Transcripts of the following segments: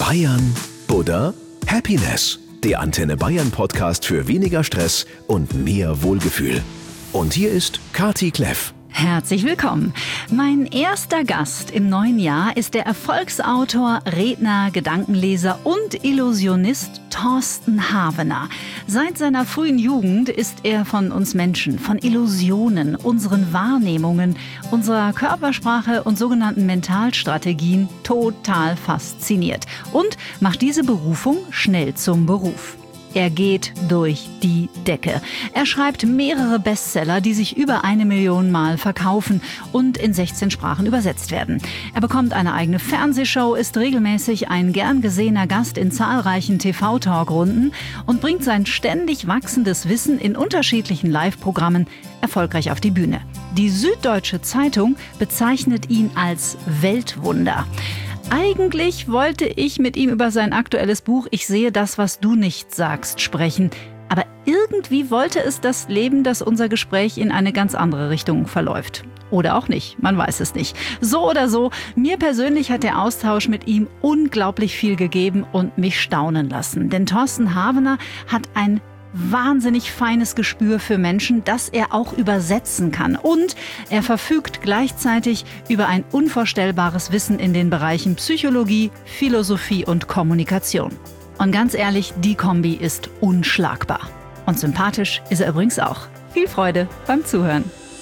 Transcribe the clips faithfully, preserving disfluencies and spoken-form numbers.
Bayern Buddha Happiness, der Antenne Bayern Podcast für weniger Stress und mehr Wohlgefühl. Und hier ist Kati Kleff. Herzlich willkommen. Mein erster Gast im neuen Jahr ist der Erfolgsautor, Redner, Gedankenleser und Illusionist Thorsten Havener. Seit seiner frühen Jugend ist er von uns Menschen, von Illusionen, unseren Wahrnehmungen, unserer Körpersprache und sogenannten Mentalstrategien total fasziniert und macht diese Berufung schnell zum Beruf. Er geht durch die Decke. Er schreibt mehrere Bestseller, die sich über eine Million Mal verkaufen und in sechzehn Sprachen übersetzt werden. Er bekommt eine eigene Fernsehshow, ist regelmäßig ein gern gesehener Gast in zahlreichen T V-Talkrunden und bringt sein ständig wachsendes Wissen in unterschiedlichen Live-Programmen erfolgreich auf die Bühne. Die Süddeutsche Zeitung bezeichnet ihn als Weltwunder. Eigentlich wollte ich mit ihm über sein aktuelles Buch »Ich sehe das, was du nicht sagst« sprechen. Aber irgendwie wollte es das Leben, dass unser Gespräch in eine ganz andere Richtung verläuft. Oder auch nicht, man weiß es nicht. So oder so, mir persönlich hat der Austausch mit ihm unglaublich viel gegeben und mich staunen lassen. Denn Thorsten Havener hat ein wahnsinnig feines Gespür für Menschen, das er auch übersetzen kann. Und er verfügt gleichzeitig über ein unvorstellbares Wissen in den Bereichen Psychologie, Philosophie und Kommunikation. Und ganz ehrlich, die Kombi ist unschlagbar. Und sympathisch ist er übrigens auch. Viel Freude beim Zuhören.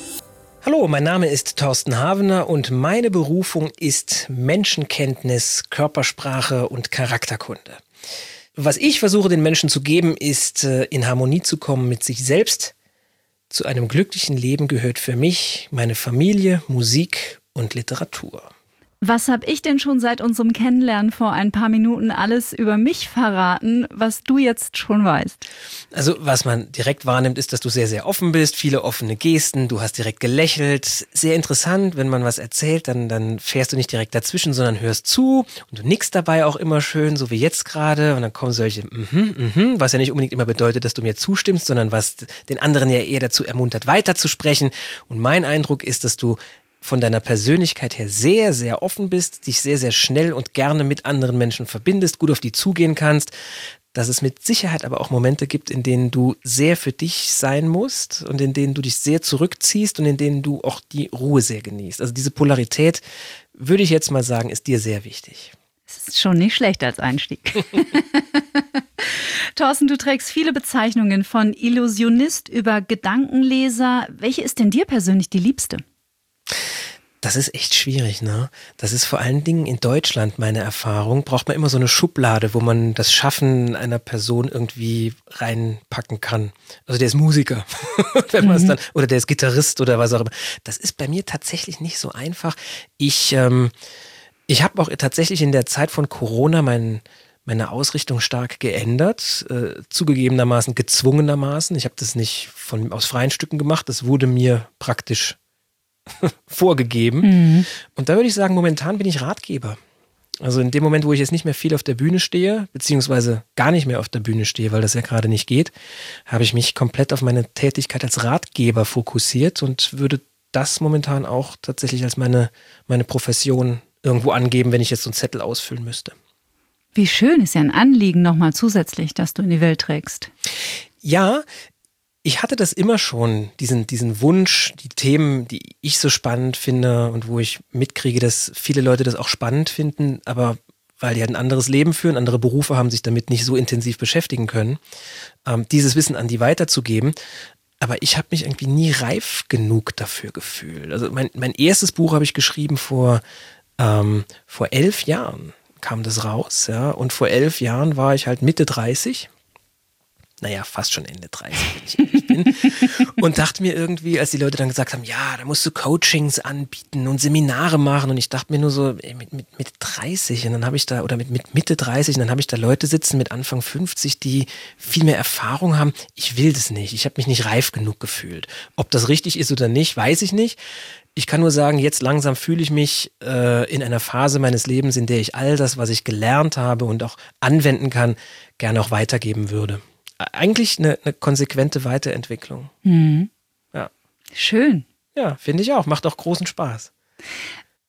Hallo, mein Name ist Thorsten Havener und meine Berufung ist Menschenkenntnis, Körpersprache und Charakterkunde. Was ich versuche, den Menschen zu geben, ist, in Harmonie zu kommen mit sich selbst. Zu einem glücklichen Leben gehört für mich meine Familie, Musik und Literatur. Was habe ich denn schon seit unserem Kennenlernen vor ein paar Minuten alles über mich verraten, was du jetzt schon weißt? Also was man direkt wahrnimmt, ist, dass du sehr, sehr offen bist, viele offene Gesten, du hast direkt gelächelt. Sehr interessant, wenn man was erzählt, dann, dann fährst du nicht direkt dazwischen, sondern hörst zu und du nickst dabei auch immer schön, so wie jetzt gerade. Und dann kommen solche mhm, mhm, was ja nicht unbedingt immer bedeutet, dass du mir zustimmst, sondern was den anderen ja eher dazu ermuntert, weiterzusprechen. Und mein Eindruck ist, dass du von deiner Persönlichkeit her sehr, sehr offen bist, dich sehr, sehr schnell und gerne mit anderen Menschen verbindest, gut auf die zugehen kannst, dass es mit Sicherheit aber auch Momente gibt, in denen du sehr für dich sein musst und in denen du dich sehr zurückziehst und in denen du auch die Ruhe sehr genießt. Also diese Polarität, würde ich jetzt mal sagen, ist dir sehr wichtig. Das ist schon nicht schlecht als Einstieg. Thorsten, du trägst viele Bezeichnungen von Illusionist über Gedankenleser. Welche ist denn dir persönlich die liebste? Das ist echt schwierig, ne? Das ist vor allen Dingen in Deutschland meine Erfahrung. Braucht man immer so eine Schublade, wo man das Schaffen einer Person irgendwie reinpacken kann. Also der ist Musiker, wenn man es dann, oder der ist Gitarrist oder was auch immer. Das ist bei mir tatsächlich nicht so einfach. Ich, ähm, ich habe auch tatsächlich in der Zeit von Corona meinen meine Ausrichtung stark geändert, äh, zugegebenermaßen, gezwungenermaßen. Ich habe das nicht von, aus freien Stücken gemacht, das wurde mir praktisch vorgegeben. Mhm. Und da würde ich sagen, momentan bin ich Ratgeber. Also in dem Moment, wo ich jetzt nicht mehr viel auf der Bühne stehe, beziehungsweise gar nicht mehr auf der Bühne stehe, weil das ja gerade nicht geht, habe ich mich komplett auf meine Tätigkeit als Ratgeber fokussiert und würde das momentan auch tatsächlich als meine, meine Profession irgendwo angeben, wenn ich jetzt so einen Zettel ausfüllen müsste. Wie schön, ist ja ein Anliegen nochmal zusätzlich, dass du in die Welt trägst. Ja, ich hatte das immer schon, diesen, diesen Wunsch, die Themen, die ich so spannend finde und wo ich mitkriege, dass viele Leute das auch spannend finden, aber weil die halt ein anderes Leben führen, andere Berufe haben, sich damit nicht so intensiv beschäftigen können, ähm, dieses Wissen an die weiterzugeben. Aber ich habe mich irgendwie nie reif genug dafür gefühlt. Also mein, mein erstes Buch habe ich geschrieben vor, ähm, vor elf Jahren kam das raus, ja, und vor elf Jahren war ich halt Mitte dreißig. Naja, fast schon Ende dreißig, wenn ich ehrlich bin. Und dachte mir irgendwie, als die Leute dann gesagt haben, ja, da musst du Coachings anbieten und Seminare machen. Und ich dachte mir nur so, ey, mit, mit, mit dreißig und dann habe ich da, oder mit, mit Mitte dreißig, und dann habe ich da Leute sitzen mit Anfang fünfzig, die viel mehr Erfahrung haben. Ich will das nicht. Ich habe mich nicht reif genug gefühlt. Ob das richtig ist oder nicht, weiß ich nicht. Ich kann nur sagen, jetzt langsam fühle ich mich äh, in einer Phase meines Lebens, in der ich all das, was ich gelernt habe und auch anwenden kann, gerne auch weitergeben würde. Eigentlich eine, eine konsequente Weiterentwicklung. Mhm. Ja. Schön. Ja, finde ich auch. Macht auch großen Spaß.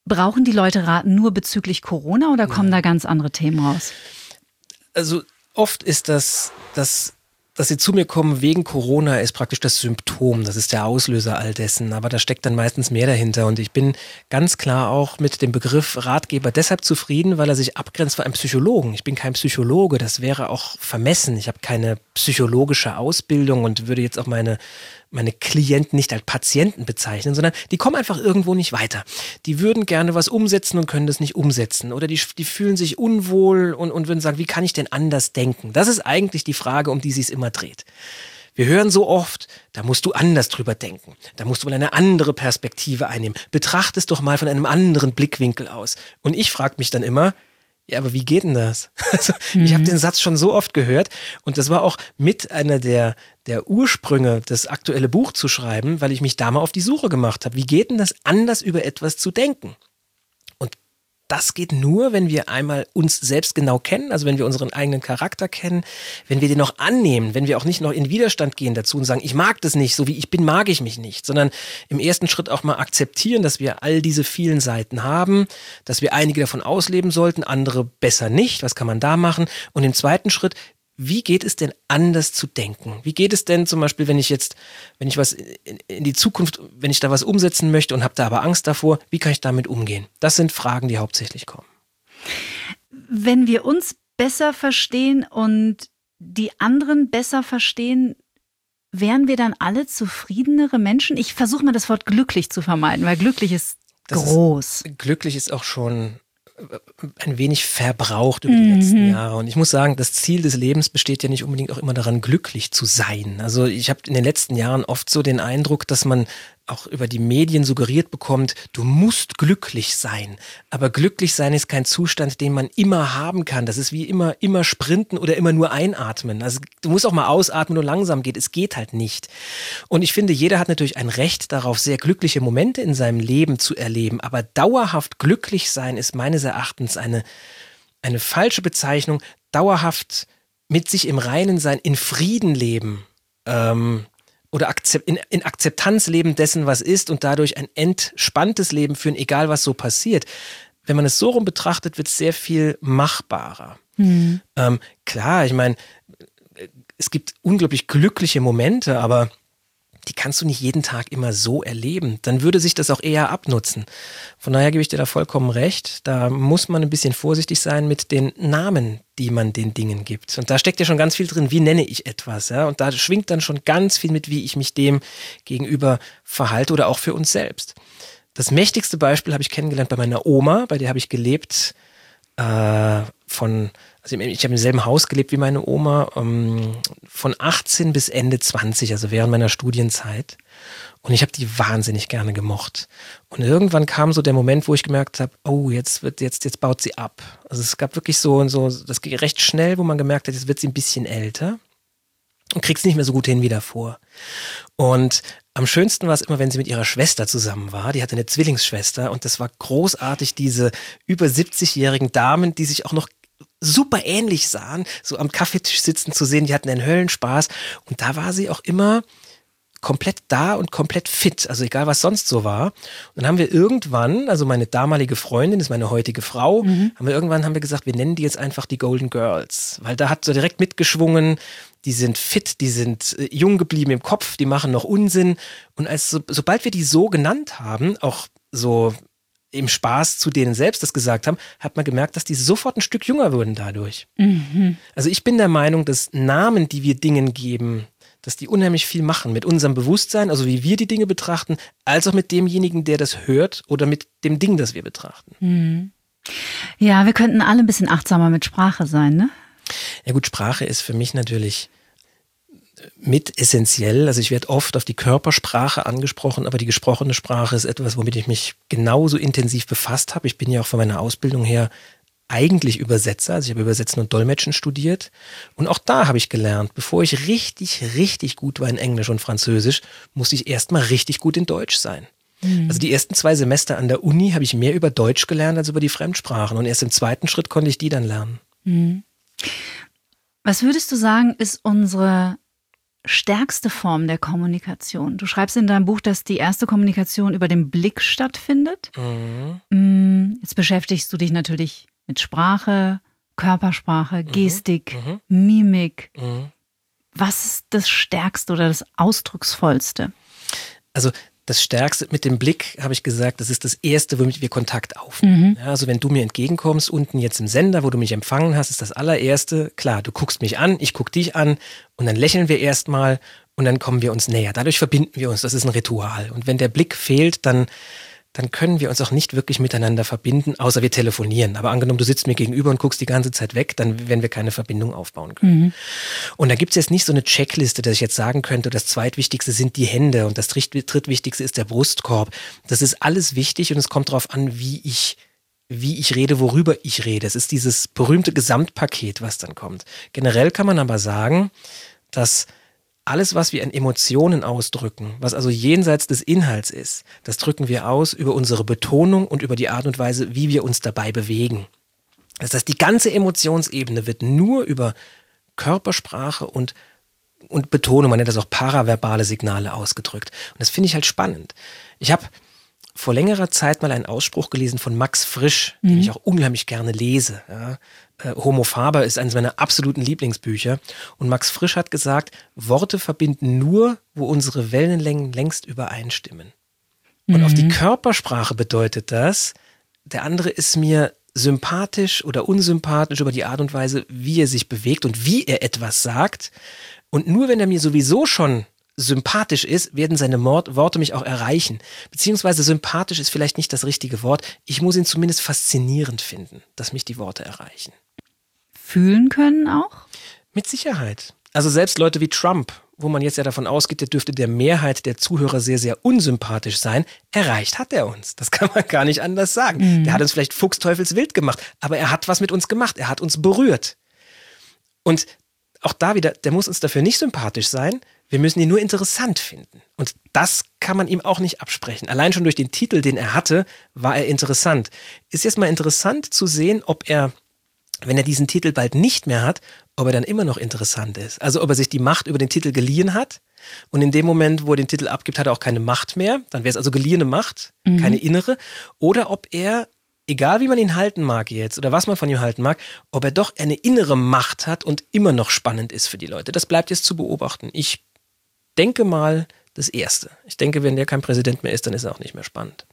Brauchen die Leute Rat nur bezüglich Corona oder kommen ja. da ganz andere Themen raus? Also oft ist das, das dass sie zu mir kommen wegen Corona, ist praktisch das Symptom. Das ist der Auslöser all dessen. Aber da steckt dann meistens mehr dahinter. Und ich bin ganz klar auch mit dem Begriff Ratgeber deshalb zufrieden, weil er sich abgrenzt von einem Psychologen. Ich bin kein Psychologe. Das wäre auch vermessen. Ich habe keine psychologische Ausbildung und würde jetzt auch meine meine Klienten nicht als Patienten bezeichnen, sondern die kommen einfach irgendwo nicht weiter. Die würden gerne was umsetzen und können das nicht umsetzen. Oder die, die fühlen sich unwohl und, und würden sagen, wie kann ich denn anders denken? Das ist eigentlich die Frage, um die es sich immer dreht. Wir hören so oft, da musst du anders drüber denken. Da musst du mal eine andere Perspektive einnehmen. Betrachte es doch mal von einem anderen Blickwinkel aus. Und ich frage mich dann immer, ja, aber wie geht denn das? Also, mhm. Ich habe den Satz schon so oft gehört und das war auch mit einer der, der Ursprünge, das aktuelle Buch zu schreiben, weil ich mich da mal auf die Suche gemacht habe. Wie geht denn das, anders über etwas zu denken? Und das geht nur, wenn wir einmal uns selbst genau kennen, also wenn wir unseren eigenen Charakter kennen, wenn wir den noch annehmen, wenn wir auch nicht noch in Widerstand gehen dazu und sagen, ich mag das nicht, so wie ich bin, mag ich mich nicht, sondern im ersten Schritt auch mal akzeptieren, dass wir all diese vielen Seiten haben, dass wir einige davon ausleben sollten, andere besser nicht, was kann man da machen? Und im zweiten Schritt, wie geht es denn anders zu denken? Wie geht es denn zum Beispiel, wenn ich jetzt, wenn ich was in, in die Zukunft, wenn ich da was umsetzen möchte und habe da aber Angst davor, wie kann ich damit umgehen? Das sind Fragen, die hauptsächlich kommen. Wenn wir uns besser verstehen und die anderen besser verstehen, wären wir dann alle zufriedenere Menschen? Ich versuche mal das Wort glücklich zu vermeiden, weil glücklich ist das groß. Ist, glücklich ist auch schon ein wenig verbraucht über die mhm. letzten Jahre. Und ich muss sagen, das Ziel des Lebens besteht ja nicht unbedingt auch immer daran, glücklich zu sein. Also ich habe in den letzten Jahren oft so den Eindruck, dass man auch über die Medien suggeriert bekommt, du musst glücklich sein. Aber glücklich sein ist kein Zustand, den man immer haben kann. Das ist wie immer, immer sprinten oder immer nur einatmen. Also du musst auch mal ausatmen und langsam geht. Es geht halt nicht. Und ich finde, jeder hat natürlich ein Recht darauf, sehr glückliche Momente in seinem Leben zu erleben. Aber dauerhaft glücklich sein ist meines Erachtens eine, eine falsche Bezeichnung. Dauerhaft mit sich im Reinen sein, in Frieden leben, ähm, oder in, in Akzeptanz leben dessen, was ist und dadurch ein entspanntes Leben führen, egal was so passiert. Wenn man es so rum betrachtet, wird es sehr viel machbarer. Mhm. Ähm, klar, ich meine, es gibt unglaublich glückliche Momente, aber die kannst du nicht jeden Tag immer so erleben. Dann würde sich das auch eher abnutzen. Von daher gebe ich dir da vollkommen recht. Da muss man ein bisschen vorsichtig sein mit den Namen, die man den Dingen gibt. Und da steckt ja schon ganz viel drin, wie nenne ich etwas. Ja? Und da schwingt dann schon ganz viel mit, wie ich mich dem gegenüber verhalte oder auch für uns selbst. Das mächtigste Beispiel habe ich kennengelernt bei meiner Oma, bei der habe ich gelebt äh, von... Also ich habe im selben Haus gelebt wie meine Oma, ähm, von achtzehn bis Ende zwanzig, also während meiner Studienzeit. Und ich habe die wahnsinnig gerne gemocht. Und irgendwann kam so der Moment, wo ich gemerkt habe, oh, jetzt wird jetzt jetzt baut sie ab. Also es gab wirklich so so das ging recht schnell, wo man gemerkt hat, jetzt wird sie ein bisschen älter und kriegt es nicht mehr so gut hin wie davor. Und am schönsten war es immer, wenn sie mit ihrer Schwester zusammen war. Die hatte eine Zwillingsschwester und das war großartig, diese über siebzigjährigen Damen, die sich auch noch super ähnlich sahen, so am Kaffeetisch sitzen zu sehen, die hatten einen Höllenspaß und da war sie auch immer komplett da und komplett fit, also egal was sonst so war. Und dann haben wir irgendwann, also meine damalige Freundin, ist meine heutige Frau, mhm. haben wir irgendwann haben wir gesagt, wir nennen die jetzt einfach die Golden Girls, weil da hat so direkt mitgeschwungen, die sind fit, die sind äh, jung geblieben im Kopf, die machen noch Unsinn und als so, sobald wir die so genannt haben, auch so im Spaß zu denen selbst das gesagt haben, hat man gemerkt, dass die sofort ein Stück jünger wurden dadurch. Mhm. Also ich bin der Meinung, dass Namen, die wir Dingen geben, dass die unheimlich viel machen mit unserem Bewusstsein, also wie wir die Dinge betrachten, als auch mit demjenigen, der das hört oder mit dem Ding, das wir betrachten. Mhm. Ja, wir könnten alle ein bisschen achtsamer mit Sprache sein, ne? Ja gut, Sprache ist für mich natürlich mit essentiell. Also ich werde oft auf die Körpersprache angesprochen, aber die gesprochene Sprache ist etwas, womit ich mich genauso intensiv befasst habe. Ich bin ja auch von meiner Ausbildung her eigentlich Übersetzer, also ich habe Übersetzen und Dolmetschen studiert und auch da habe ich gelernt, bevor ich richtig, richtig gut war in Englisch und Französisch, musste ich erstmal richtig gut in Deutsch sein. Mhm. Also die ersten zwei Semester an der Uni habe ich mehr über Deutsch gelernt als über die Fremdsprachen und erst im zweiten Schritt konnte ich die dann lernen. Mhm. Was würdest du sagen, ist unsere stärkste Form der Kommunikation? Du schreibst in deinem Buch, dass die erste Kommunikation über den Blick stattfindet. Mhm. Jetzt beschäftigst du dich natürlich mit Sprache, Körpersprache, Gestik, mhm. Mimik. Mhm. Was ist das Stärkste oder das Ausdrucksvollste? Also das Stärkste mit dem Blick, habe ich gesagt, das ist das Erste, womit wir Kontakt aufnehmen. Mhm. Ja, also wenn du mir entgegenkommst, unten jetzt im Sender, wo du mich empfangen hast, ist das allererste, klar, du guckst mich an, ich guck dich an und dann lächeln wir erstmal und dann kommen wir uns näher. Dadurch verbinden wir uns, das ist ein Ritual. Und wenn der Blick fehlt, dann, dann können wir uns auch nicht wirklich miteinander verbinden, außer wir telefonieren. Aber angenommen, du sitzt mir gegenüber und guckst die ganze Zeit weg, dann werden wir keine Verbindung aufbauen können. Mhm. Und da gibt es jetzt nicht so eine Checkliste, dass ich jetzt sagen könnte, das Zweitwichtigste sind die Hände und das Drittwichtigste ist der Brustkorb. Das ist alles wichtig und es kommt darauf an, wie ich, wie ich rede, worüber ich rede. Es ist dieses berühmte Gesamtpaket, was dann kommt. Generell kann man aber sagen, dass alles, was wir an Emotionen ausdrücken, was also jenseits des Inhalts ist, das drücken wir aus über unsere Betonung und über die Art und Weise, wie wir uns dabei bewegen. Das heißt, die ganze Emotionsebene wird nur über Körpersprache und, und Betonung, man nennt das auch paraverbale Signale ausgedrückt. Und das finde ich halt spannend. Ich habe vor längerer Zeit mal einen Ausspruch gelesen von Max Frisch, mhm. den ich auch unheimlich gerne lese. Ja. Äh, Homo Faber ist eines meiner absoluten Lieblingsbücher. Und Max Frisch hat gesagt, Worte verbinden nur, wo unsere Wellenlängen längst übereinstimmen. Und mhm. auf die Körpersprache bedeutet das, der andere ist mir sympathisch oder unsympathisch über die Art und Weise, wie er sich bewegt und wie er etwas sagt. Und nur wenn er mir sowieso schon sympathisch ist, werden seine Mord- Worte mich auch erreichen. Beziehungsweise sympathisch ist vielleicht nicht das richtige Wort. Ich muss ihn zumindest faszinierend finden, dass mich die Worte erreichen. Fühlen können auch? Mit Sicherheit. Also selbst Leute wie Trump, wo man jetzt ja davon ausgeht, der dürfte der Mehrheit der Zuhörer sehr, sehr unsympathisch sein, erreicht hat er uns. Das kann man gar nicht anders sagen. Mhm. Der hat uns vielleicht fuchsteufelswild gemacht, aber er hat was mit uns gemacht. Er hat uns berührt. Und auch da wieder, der muss uns dafür nicht sympathisch sein. Wir müssen ihn nur interessant finden. Und das kann man ihm auch nicht absprechen. Allein schon durch den Titel, den er hatte, war er interessant. Ist jetzt mal interessant zu sehen, ob er, wenn er diesen Titel bald nicht mehr hat, ob er dann immer noch interessant ist. Also ob er sich die Macht über den Titel geliehen hat und in dem Moment, wo er den Titel abgibt, hat er auch keine Macht mehr. Dann wäre es also geliehene Macht, mhm. keine innere. Oder ob er, egal wie man ihn halten mag jetzt oder was man von ihm halten mag, ob er doch eine innere Macht hat und immer noch spannend ist für die Leute. Das bleibt jetzt zu beobachten. Ich denke mal das Erste. Ich denke, wenn der kein Präsident mehr ist, dann ist er auch nicht mehr spannend.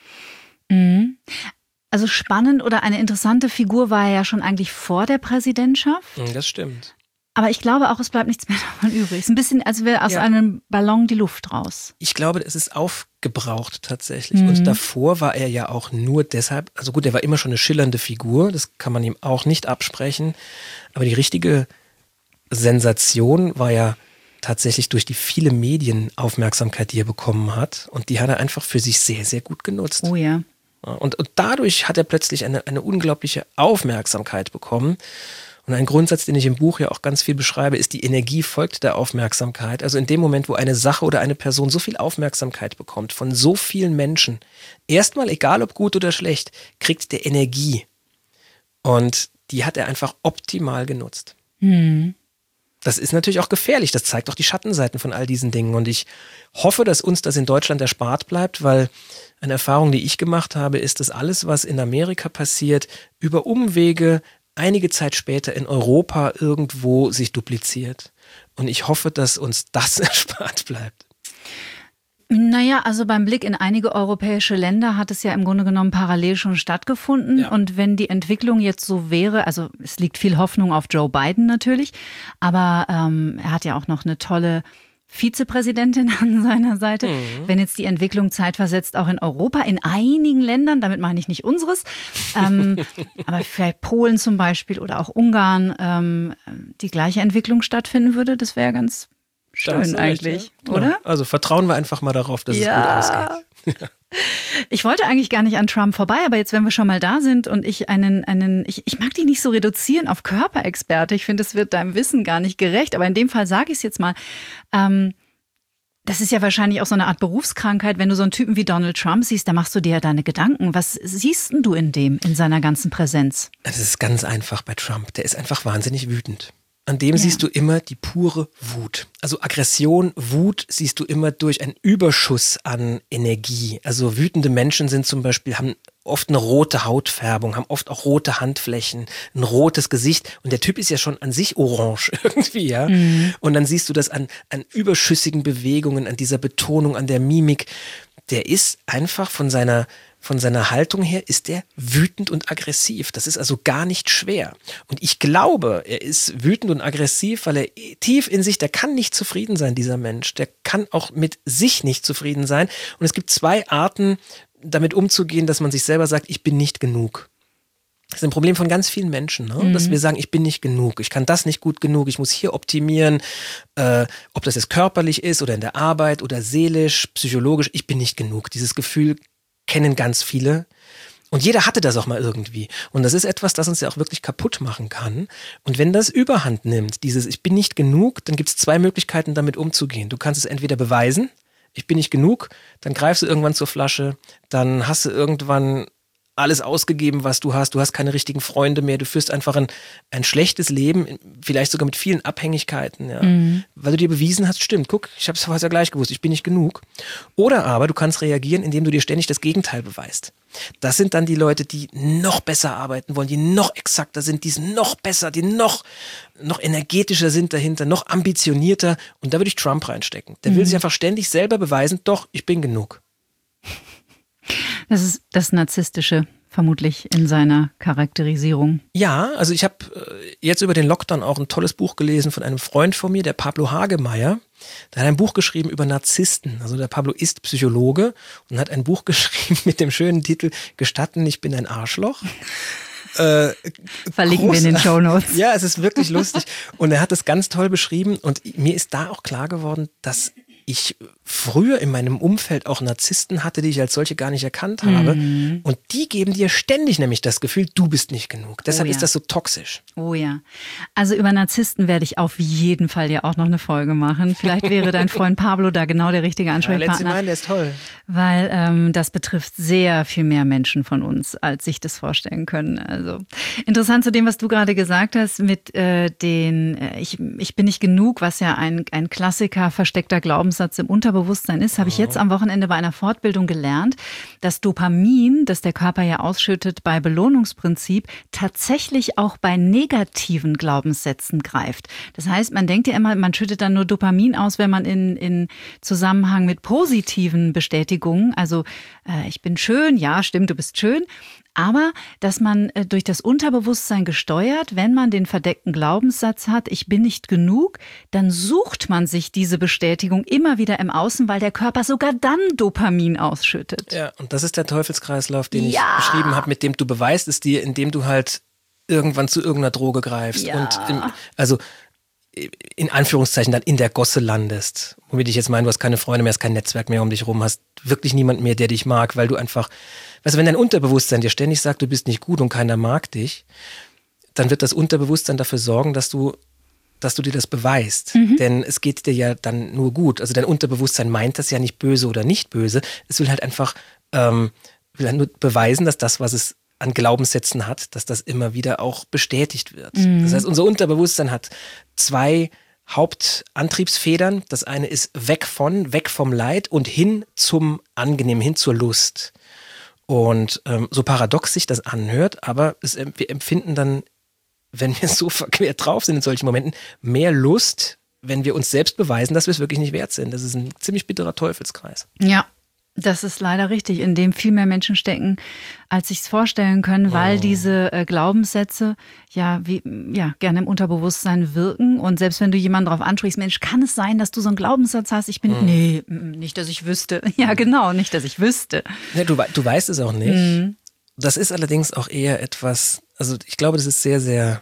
Mhm. Also spannend oder eine interessante Figur war er ja schon eigentlich vor der Präsidentschaft. Das stimmt. Aber ich glaube auch, es bleibt nichts mehr davon übrig. Es ist ein bisschen, als wäre aus ja. einem Ballon die Luft raus. Ich glaube, es ist aufgebraucht tatsächlich. Mhm. Und davor war er ja auch nur deshalb, also gut, er war immer schon eine schillernde Figur, das kann man ihm auch nicht absprechen. Aber die richtige Sensation war ja tatsächlich durch die viele Medienaufmerksamkeit, die er bekommen hat. Und die hat er einfach für sich sehr, sehr gut genutzt. Oh ja. Und, und dadurch hat er plötzlich eine, eine unglaubliche Aufmerksamkeit bekommen. Und ein Grundsatz, den ich im Buch ja auch ganz viel beschreibe, ist, die Energie folgt der Aufmerksamkeit. Also in dem Moment, wo eine Sache oder eine Person so viel Aufmerksamkeit bekommt von so vielen Menschen, erstmal, egal ob gut oder schlecht, kriegt der Energie. Und die hat er einfach optimal genutzt. Hm. Das ist natürlich auch gefährlich. Das zeigt auch die Schattenseiten von all diesen Dingen. Und ich hoffe, dass uns das in Deutschland erspart bleibt, weil eine Erfahrung, die ich gemacht habe, ist, dass alles, was in Amerika passiert, über Umwege einige Zeit später in Europa irgendwo sich dupliziert. Und ich hoffe, dass uns das erspart bleibt. Naja, also beim Blick in einige europäische Länder hat es ja im Grunde genommen parallel schon stattgefunden. Ja. Und wenn die Entwicklung jetzt so wäre, also es liegt viel Hoffnung auf Joe Biden natürlich, aber ähm, er hat ja auch noch eine tolle Vizepräsidentin an seiner Seite. Mhm. Wenn jetzt die Entwicklung zeitversetzt auch in Europa, in einigen Ländern, damit meine ich nicht unseres, ähm, aber vielleicht Polen zum Beispiel oder auch Ungarn, ähm, die gleiche Entwicklung stattfinden würde, das wäre ganz schön eigentlich, recht, ja. Oder? Ja, also vertrauen wir einfach mal darauf, dass ja. es gut ausgeht. Ich wollte eigentlich gar nicht an Trump vorbei, aber jetzt, wenn wir schon mal da sind und ich einen, einen ich, ich mag dich nicht so reduzieren auf Körperexperte. Ich finde, das wird deinem Wissen gar nicht gerecht. Aber in dem Fall sage ich es jetzt mal. Ähm, das ist ja wahrscheinlich auch so eine Art Berufskrankheit. Wenn du so einen Typen wie Donald Trump siehst, da machst du dir ja deine Gedanken. Was siehst denn du in dem, in seiner ganzen Präsenz? Das ist ganz einfach bei Trump. Der ist einfach wahnsinnig wütend. an dem Ja. siehst du immer die pure Wut. Also Aggression, Wut siehst du immer durch einen Überschuss an Energie. Also wütende Menschen sind zum Beispiel, haben oft eine rote Hautfärbung, haben oft auch rote Handflächen, ein rotes Gesicht und der Typ ist ja schon an sich orange irgendwie, ja. Mhm. Und dann siehst du das an, an überschüssigen Bewegungen, an dieser Betonung, an der Mimik. Der ist einfach von seiner Von seiner Haltung her ist er wütend und aggressiv. Das ist also gar nicht schwer. Und ich glaube, er ist wütend und aggressiv, weil er tief in sich, der kann nicht zufrieden sein, dieser Mensch. Der kann auch mit sich nicht zufrieden sein. Und es gibt zwei Arten, damit umzugehen, dass man sich selber sagt, ich bin nicht genug. Das ist ein Problem von ganz vielen Menschen, ne? Mhm. Dass wir sagen, ich bin nicht genug, ich kann das nicht gut genug, ich muss hier optimieren, äh, ob das jetzt körperlich ist oder in der Arbeit oder seelisch, psychologisch, ich bin nicht genug. Dieses Gefühl kennen ganz viele. Und jeder hatte das auch mal irgendwie. Und das ist etwas, das uns ja auch wirklich kaputt machen kann. Und wenn das Überhand nimmt, dieses ich bin nicht genug, dann gibt es zwei Möglichkeiten, damit umzugehen. Du kannst es entweder beweisen, ich bin nicht genug, dann greifst du irgendwann zur Flasche, dann hast du irgendwann alles ausgegeben, was du hast. Du hast keine richtigen Freunde mehr. Du führst einfach ein, ein schlechtes Leben, vielleicht sogar mit vielen Abhängigkeiten, ja. Mhm. Weil du dir bewiesen hast, stimmt, guck, ich habe es vorher ja gleich gewusst, ich bin nicht genug. Oder aber du kannst reagieren, indem du dir ständig das Gegenteil beweist. Das sind dann die Leute, die noch besser arbeiten wollen, die noch exakter sind, die sind noch besser, die noch, noch energetischer sind dahinter, noch ambitionierter. Und da würde ich Trump reinstecken. Der mhm. will sich einfach ständig selber beweisen, doch, ich bin genug. Das ist das Narzisstische vermutlich in seiner Charakterisierung. Ja, also ich habe jetzt über den Lockdown auch ein tolles Buch gelesen von einem Freund von mir, der Pablo Hagemeyer. Der hat ein Buch geschrieben über Narzissten. Also der Pablo ist Psychologe und hat ein Buch geschrieben mit dem schönen Titel Gestatten, ich bin ein Arschloch. Äh, Verlinken groß, wir in den Shownotes. Ja, es ist wirklich lustig. Und er hat es ganz toll beschrieben und mir ist da auch klar geworden, dass ich früher in meinem Umfeld auch Narzissten hatte, die ich als solche gar nicht erkannt habe. Mhm. Und die geben dir ständig nämlich das Gefühl, du bist nicht genug. Deshalb oh ja. ist das so toxisch. Oh ja. Also über Narzissten werde ich auf jeden Fall ja auch noch eine Folge machen. Vielleicht wäre dein Freund Pablo da genau der richtige Ansprechpartner. Ja, meinen, der ist toll. Weil ähm, das betrifft sehr viel mehr Menschen von uns, als sich das vorstellen können. Also interessant zu dem, was du gerade gesagt hast mit äh, den äh, ich, ich bin nicht genug, was ja ein, ein Klassiker versteckter Glaubenssatz im Unterbewusstsein ist, habe ich jetzt am Wochenende bei einer Fortbildung gelernt, dass Dopamin, das der Körper ja ausschüttet bei Belohnungsprinzip, tatsächlich auch bei negativen Glaubenssätzen greift. Das heißt, man denkt ja immer, man schüttet dann nur Dopamin aus, wenn man in, in Zusammenhang mit positiven Bestätigungen, also äh, ich bin schön, ja stimmt, du bist schön, aber dass man äh, durch das Unterbewusstsein gesteuert, wenn man den verdeckten Glaubenssatz hat, ich bin nicht genug, dann sucht man sich diese Bestätigung immer wieder im Außen, weil der Körper sogar dann Dopamin ausschüttet. Ja, und das ist der Teufelskreislauf, den ja. ich beschrieben habe, mit dem du beweist es dir, indem du halt irgendwann zu irgendeiner Droge greifst. Ja. Und im, also in Anführungszeichen dann in der Gosse landest. Womit ich jetzt meine, du hast keine Freunde mehr, hast kein Netzwerk mehr um dich rum, hast wirklich niemand mehr, der dich mag, weil du einfach, weißt du, wenn dein Unterbewusstsein dir ständig sagt, du bist nicht gut und keiner mag dich, dann wird das Unterbewusstsein dafür sorgen, dass du, dass du dir das beweist. Mhm. Denn es geht dir ja dann nur gut. Also dein Unterbewusstsein meint das ja nicht böse oder nicht böse. Es will halt einfach ähm, will halt nur beweisen, dass das, was es an Glaubenssätzen hat, dass das immer wieder auch bestätigt wird. Mhm. Das heißt, unser Unterbewusstsein hat zwei Hauptantriebsfedern. Das eine ist weg von, weg vom Leid und hin zum Angenehmen, hin zur Lust. Und ähm, so paradox sich das anhört, aber es, wir empfinden dann, wenn wir so verquert drauf sind in solchen Momenten, mehr Lust, wenn wir uns selbst beweisen, dass wir es wirklich nicht wert sind. Das ist ein ziemlich bitterer Teufelskreis. Ja. Das ist leider richtig, in dem viel mehr Menschen stecken, als sich es vorstellen können, weil oh. diese äh, Glaubenssätze ja wie ja gerne im Unterbewusstsein wirken. Und selbst wenn du jemanden darauf ansprichst, Mensch, kann es sein, dass du so einen Glaubenssatz hast? Ich bin, mm. nee, nicht, dass ich wüsste. Ja, genau, nicht, dass ich wüsste. Ja, du, du weißt es auch nicht. Mm. Das ist allerdings auch eher etwas, also ich glaube, das ist sehr, sehr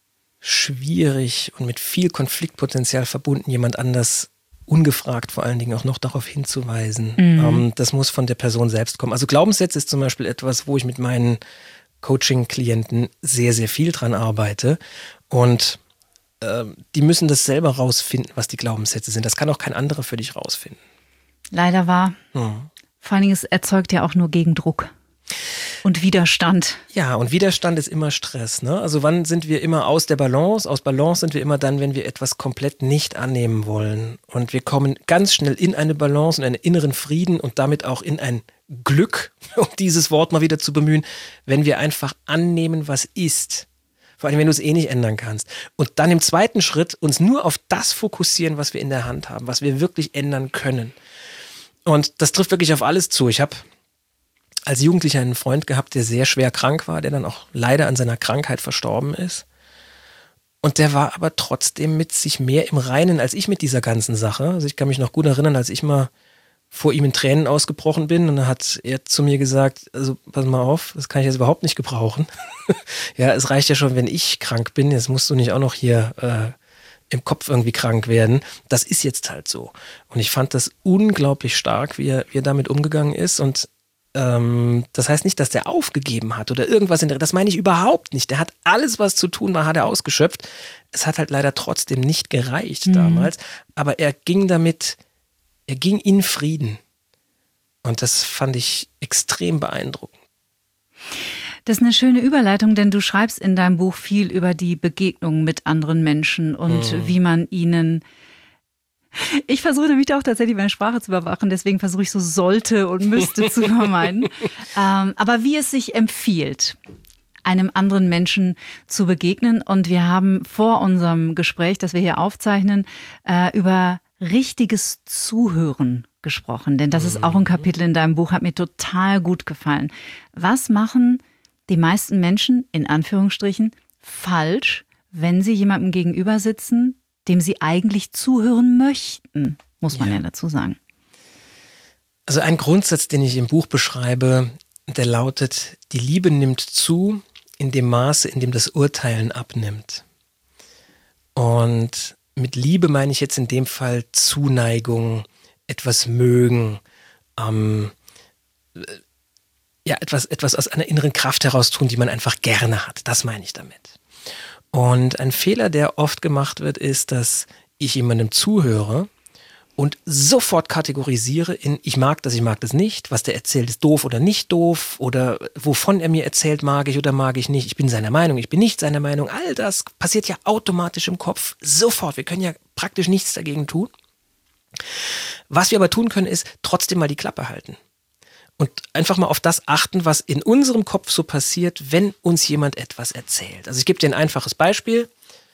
schwierig und mit viel Konfliktpotenzial verbunden, jemand anders ungefragt vor allen Dingen auch noch darauf hinzuweisen. Mhm. Ähm, das muss von der Person selbst kommen. Also Glaubenssätze ist zum Beispiel etwas, wo ich mit meinen Coaching-Klienten sehr, sehr viel dran arbeite. Und äh, die müssen das selber rausfinden, was die Glaubenssätze sind. Das kann auch kein anderer für dich rausfinden. Leider wahr. Mhm. Vor allen Dingen, es erzeugt ja auch nur Gegendruck. Und Widerstand. Ja, und Widerstand ist immer Stress. Ne? Also wann sind wir immer aus der Balance? Aus Balance sind wir immer dann, wenn wir etwas komplett nicht annehmen wollen. Und wir kommen ganz schnell in eine Balance, in einen inneren Frieden und damit auch in ein Glück, um dieses Wort mal wieder zu bemühen, wenn wir einfach annehmen, was ist. Vor allem, wenn du es eh nicht ändern kannst. Und dann im zweiten Schritt uns nur auf das fokussieren, was wir in der Hand haben, was wir wirklich ändern können. Und das trifft wirklich auf alles zu. Ich habe als Jugendlicher einen Freund gehabt, der sehr schwer krank war, der dann auch leider an seiner Krankheit verstorben ist. Und der war aber trotzdem mit sich mehr im Reinen als ich mit dieser ganzen Sache. Also ich kann mich noch gut erinnern, als ich mal vor ihm in Tränen ausgebrochen bin und dann hat er zu mir gesagt, also pass mal auf, das kann ich jetzt überhaupt nicht gebrauchen. Ja, es reicht ja schon, wenn ich krank bin, jetzt musst du nicht auch noch hier äh, im Kopf irgendwie krank werden. Das ist jetzt halt so. Und ich fand das unglaublich stark, wie er, wie er damit umgegangen ist und ähm, das heißt nicht, dass der aufgegeben hat oder irgendwas in der, das meine ich überhaupt nicht. Der hat alles, was zu tun war, hat er ausgeschöpft. Es hat halt leider trotzdem nicht gereicht mhm. damals, aber er ging damit Er ging in Frieden. Und das fand ich extrem beeindruckend. Das ist eine schöne Überleitung, denn du schreibst in deinem Buch viel über die Begegnung mit anderen Menschen und mhm. wie man ihnen... Ich versuche nämlich auch tatsächlich meine Sprache zu überwachen, deswegen versuche ich so sollte und müsste zu vermeiden. ähm, aber wie es sich empfiehlt, einem anderen Menschen zu begegnen. Und wir haben vor unserem Gespräch, das wir hier aufzeichnen, äh, über richtiges Zuhören gesprochen, denn das ist auch ein Kapitel in deinem Buch, hat mir total gut gefallen. Was machen die meisten Menschen, in Anführungsstrichen, falsch, wenn sie jemandem gegenüber sitzen, dem sie eigentlich zuhören möchten, muss man ja, ja dazu sagen. Also ein Grundsatz, den ich im Buch beschreibe, der lautet, die Liebe nimmt zu in dem Maße, in dem das Urteilen abnimmt. Und mit Liebe meine ich jetzt in dem Fall Zuneigung, etwas mögen, ähm, ja, etwas, etwas aus einer inneren Kraft heraus tun, die man einfach gerne hat. Das meine ich damit. Und ein Fehler, der oft gemacht wird, ist, dass ich jemandem zuhöre und sofort kategorisiere in ich mag das, ich mag das nicht, was der erzählt ist doof oder nicht doof oder wovon er mir erzählt, mag ich oder mag ich nicht, ich bin seiner Meinung, ich bin nicht seiner Meinung, all das passiert ja automatisch im Kopf, sofort, wir können ja praktisch nichts dagegen tun. Was wir aber tun können, ist trotzdem mal die Klappe halten und einfach mal auf das achten, was in unserem Kopf so passiert, wenn uns jemand etwas erzählt. Also ich gebe dir ein einfaches Beispiel,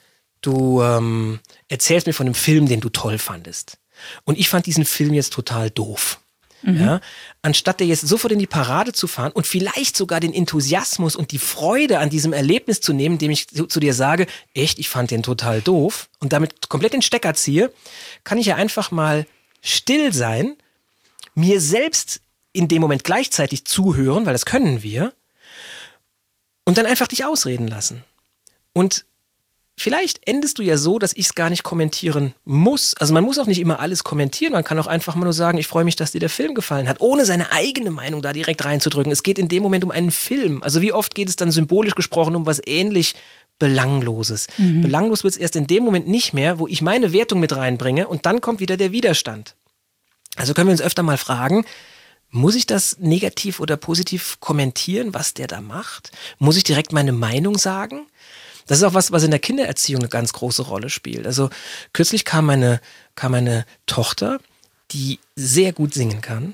du ähm, erzählst mir von einem Film, den du toll fandest. Und ich fand diesen Film jetzt total doof. Mhm. Ja? Anstatt dir jetzt sofort in die Parade zu fahren und vielleicht sogar den Enthusiasmus und die Freude an diesem Erlebnis zu nehmen, indem ich zu, zu dir sage, echt, ich fand den total doof und damit komplett den Stecker ziehe, kann ich ja einfach mal still sein, mir selbst in dem Moment gleichzeitig zuhören, weil das können wir, und dann einfach dich ausreden lassen. Und vielleicht endest du ja so, dass ich es gar nicht kommentieren muss. Also man muss auch nicht immer alles kommentieren. Man kann auch einfach mal nur sagen, ich freue mich, dass dir der Film gefallen hat, ohne seine eigene Meinung da direkt reinzudrücken. Es geht in dem Moment um einen Film. Also wie oft geht es dann symbolisch gesprochen um was ähnlich Belangloses. Mhm. Belanglos wird es erst in dem Moment nicht mehr, wo ich meine Wertung mit reinbringe und dann kommt wieder der Widerstand. Also können wir uns öfter mal fragen, muss ich das negativ oder positiv kommentieren, was der da macht? Muss ich direkt meine Meinung sagen? Das ist auch was, was in der Kindererziehung eine ganz große Rolle spielt. Also kürzlich kam meine, kam meine Tochter, die sehr gut singen kann.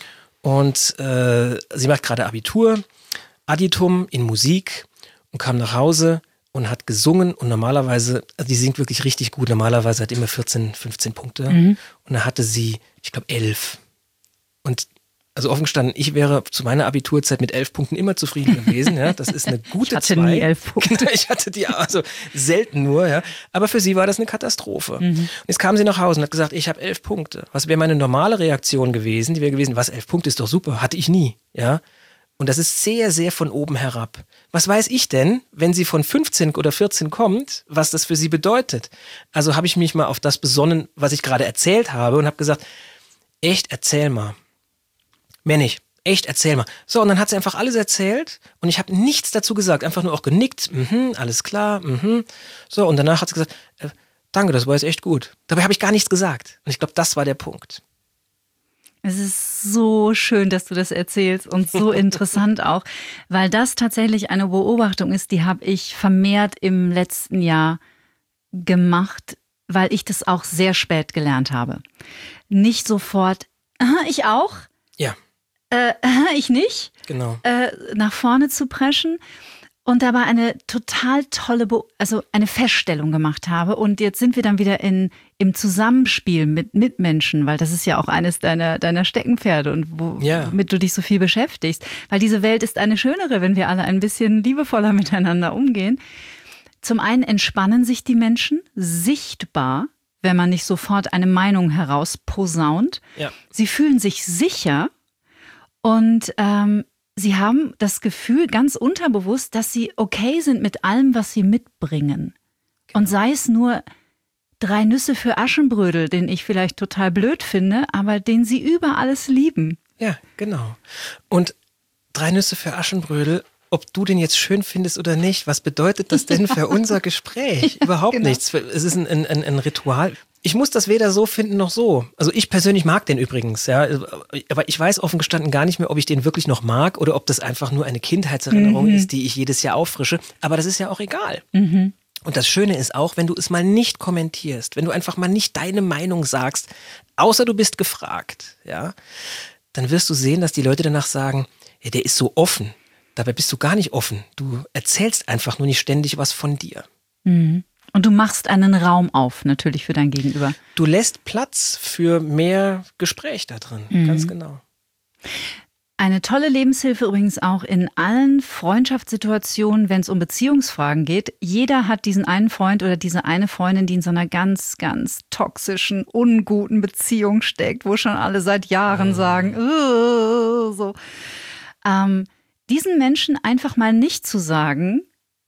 Und äh, sie macht gerade Abitur, Additum in Musik und kam nach Hause und hat gesungen. Und normalerweise, also die singt wirklich richtig gut. Normalerweise hat immer vierzehn, fünfzehn Punkte. Mhm. Und da hatte sie, ich glaube, elf. Und also offen gestanden, ich wäre zu meiner Abiturzeit mit elf Punkten immer zufrieden gewesen. Ja, das ist eine gute Ich hatte zwei. nie elf Punkte. Ich hatte die also selten nur, ja. Aber für sie war das eine Katastrophe. Mhm. Und jetzt kam sie nach Hause und hat gesagt, ich habe elf Punkte. Was wäre meine normale Reaktion gewesen? Die wäre gewesen, was, elf Punkte ist doch super. Hatte ich nie, ja. Und das ist sehr, sehr von oben herab. Was weiß ich denn, wenn sie von fünfzehn oder vierzehn kommt, was das für sie bedeutet? Also habe ich mich mal auf das besonnen, was ich gerade erzählt habe und habe gesagt, echt, erzähl mal. Mehr nicht. Echt, erzähl mal. So, und dann hat sie einfach alles erzählt und ich habe nichts dazu gesagt. Einfach nur auch genickt. Mhm, alles klar. Mhm. So, und danach hat sie gesagt, äh, danke, das war jetzt echt gut. Dabei habe ich gar nichts gesagt. Und ich glaube, das war der Punkt. Es ist so schön, dass du das erzählst und so interessant auch, weil das tatsächlich eine Beobachtung ist, die habe ich vermehrt im letzten Jahr gemacht, weil ich das auch sehr spät gelernt habe. Nicht sofort, aha, ich auch, Ja, äh, aha, ich nicht, genau. äh, nach vorne zu preschen. Und dabei eine total tolle, Be- also eine Feststellung gemacht habe. Und jetzt sind wir dann wieder in, im Zusammenspiel mit Mitmenschen, weil das ist ja auch eines deiner, deiner Steckenpferde und womit Ja. du dich so viel beschäftigst. Weil diese Welt ist eine schönere, wenn wir alle ein bisschen liebevoller miteinander umgehen. Zum einen entspannen sich die Menschen sichtbar, wenn man nicht sofort eine Meinung herausposaunt. Ja. Sie fühlen sich sicher und ähm, sie haben das Gefühl, ganz unterbewusst, dass sie okay sind mit allem, was sie mitbringen. Und sei es nur drei Nüsse für Aschenbrödel, den ich vielleicht total blöd finde, aber den sie über alles lieben. Ja, genau. Und drei Nüsse für Aschenbrödel, ob du den jetzt schön findest oder nicht, was bedeutet das denn für unser Gespräch? Überhaupt genau. nichts. Es ist ein, ein, ein Ritual. Ich muss das weder so finden noch so. Also ich persönlich mag den übrigens, ja. Aber ich weiß offen gestanden gar nicht mehr, ob ich den wirklich noch mag oder ob das einfach nur eine Kindheitserinnerung Mhm. ist, die ich jedes Jahr auffrische. Aber das ist ja auch egal. Mhm. Und das Schöne ist auch, wenn du es mal nicht kommentierst, wenn du einfach mal nicht deine Meinung sagst, außer du bist gefragt, ja, dann wirst du sehen, dass die Leute danach sagen, ja, der ist so offen. Dabei bist du gar nicht offen. Du erzählst einfach nur nicht ständig was von dir. Mhm. Und du machst einen Raum auf, natürlich für dein Gegenüber. Du lässt Platz für mehr Gespräch da drin, Mhm. ganz genau. Eine tolle Lebenshilfe übrigens auch in allen Freundschaftssituationen, wenn es um Beziehungsfragen geht. Jeder hat diesen einen Freund oder diese eine Freundin, die in so einer ganz, ganz toxischen, unguten Beziehung steckt, wo schon alle seit Jahren sagen, "Ugh", so. Ähm, diesen Menschen einfach mal nicht zu sagen,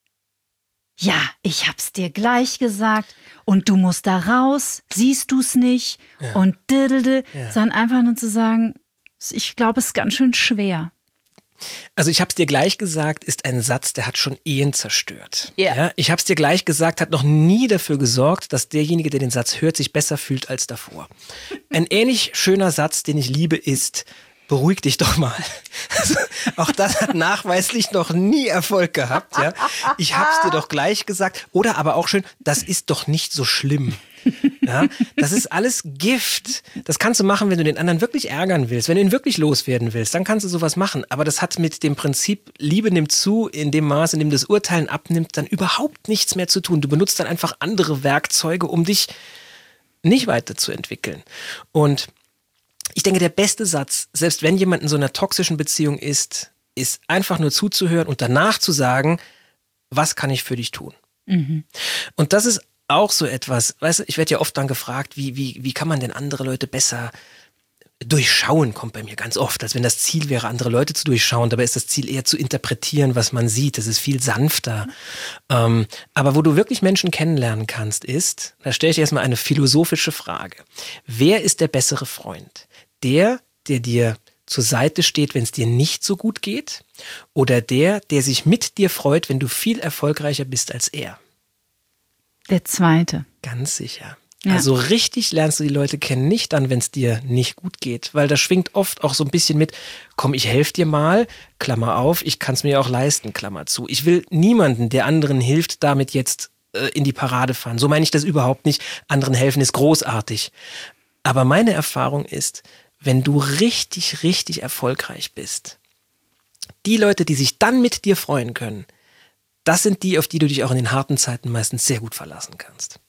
ja, ich hab's dir gleich gesagt und du musst da raus, siehst du's nicht Ja. und diddelde, Ja. sondern einfach nur zu sagen, ich glaube, es ist ganz schön schwer. Also ich hab's dir gleich gesagt, ist ein Satz, der hat schon Ehen zerstört. Ja. Ja, ich hab's dir gleich gesagt, hat noch nie dafür gesorgt, dass derjenige, der den Satz hört, sich besser fühlt als davor. Ein ähnlich schöner Satz, den ich liebe, ist: Beruhig dich doch mal. Also, auch das hat nachweislich noch nie Erfolg gehabt. Ja? Ich hab's dir doch gleich gesagt. Oder aber auch schön, das ist doch nicht so schlimm. Ja? Das ist alles Gift. Das kannst du machen, wenn du den anderen wirklich ärgern willst, wenn du ihn wirklich loswerden willst, dann kannst du sowas machen. Aber das hat mit dem Prinzip Liebe nimmt zu, in dem Maß, in dem das Urteilen abnimmt, dann überhaupt nichts mehr zu tun. Du benutzt dann einfach andere Werkzeuge, um dich nicht weiterzuentwickeln. Und ich denke, der beste Satz, selbst wenn jemand in so einer toxischen Beziehung ist, ist einfach nur zuzuhören und danach zu sagen, was kann ich für dich tun? Mhm. Und das ist auch so etwas, weißt du, ich werde ja oft dann gefragt, wie, wie, wie kann man denn andere Leute besser durchschauen, kommt bei mir ganz oft, als wenn das Ziel wäre, andere Leute zu durchschauen. Dabei ist das Ziel eher zu interpretieren, was man sieht. Das ist viel sanfter. Ähm, aber wo du wirklich Menschen kennenlernen kannst, ist, da stelle ich erstmal eine philosophische Frage. Wer ist der bessere Freund? Der, der dir zur Seite steht, wenn es dir nicht so gut geht? Oder der, der sich mit dir freut, wenn du viel erfolgreicher bist als er? Der zweite. Ganz sicher. Ja. Also richtig lernst du die Leute kennen nicht dann, wenn es dir nicht gut geht, weil da schwingt oft auch so ein bisschen mit, komm, ich helfe dir mal, Klammer auf, ich kann es mir auch leisten, Klammer zu. Ich will niemanden, der anderen hilft, damit jetzt äh, in die Parade fahren. So meine ich das überhaupt nicht. Anderen helfen ist großartig. Aber meine Erfahrung ist, wenn du richtig, richtig erfolgreich bist, die Leute, die sich dann mit dir freuen können, das sind die, auf die du dich auch in den harten Zeiten meistens sehr gut verlassen kannst.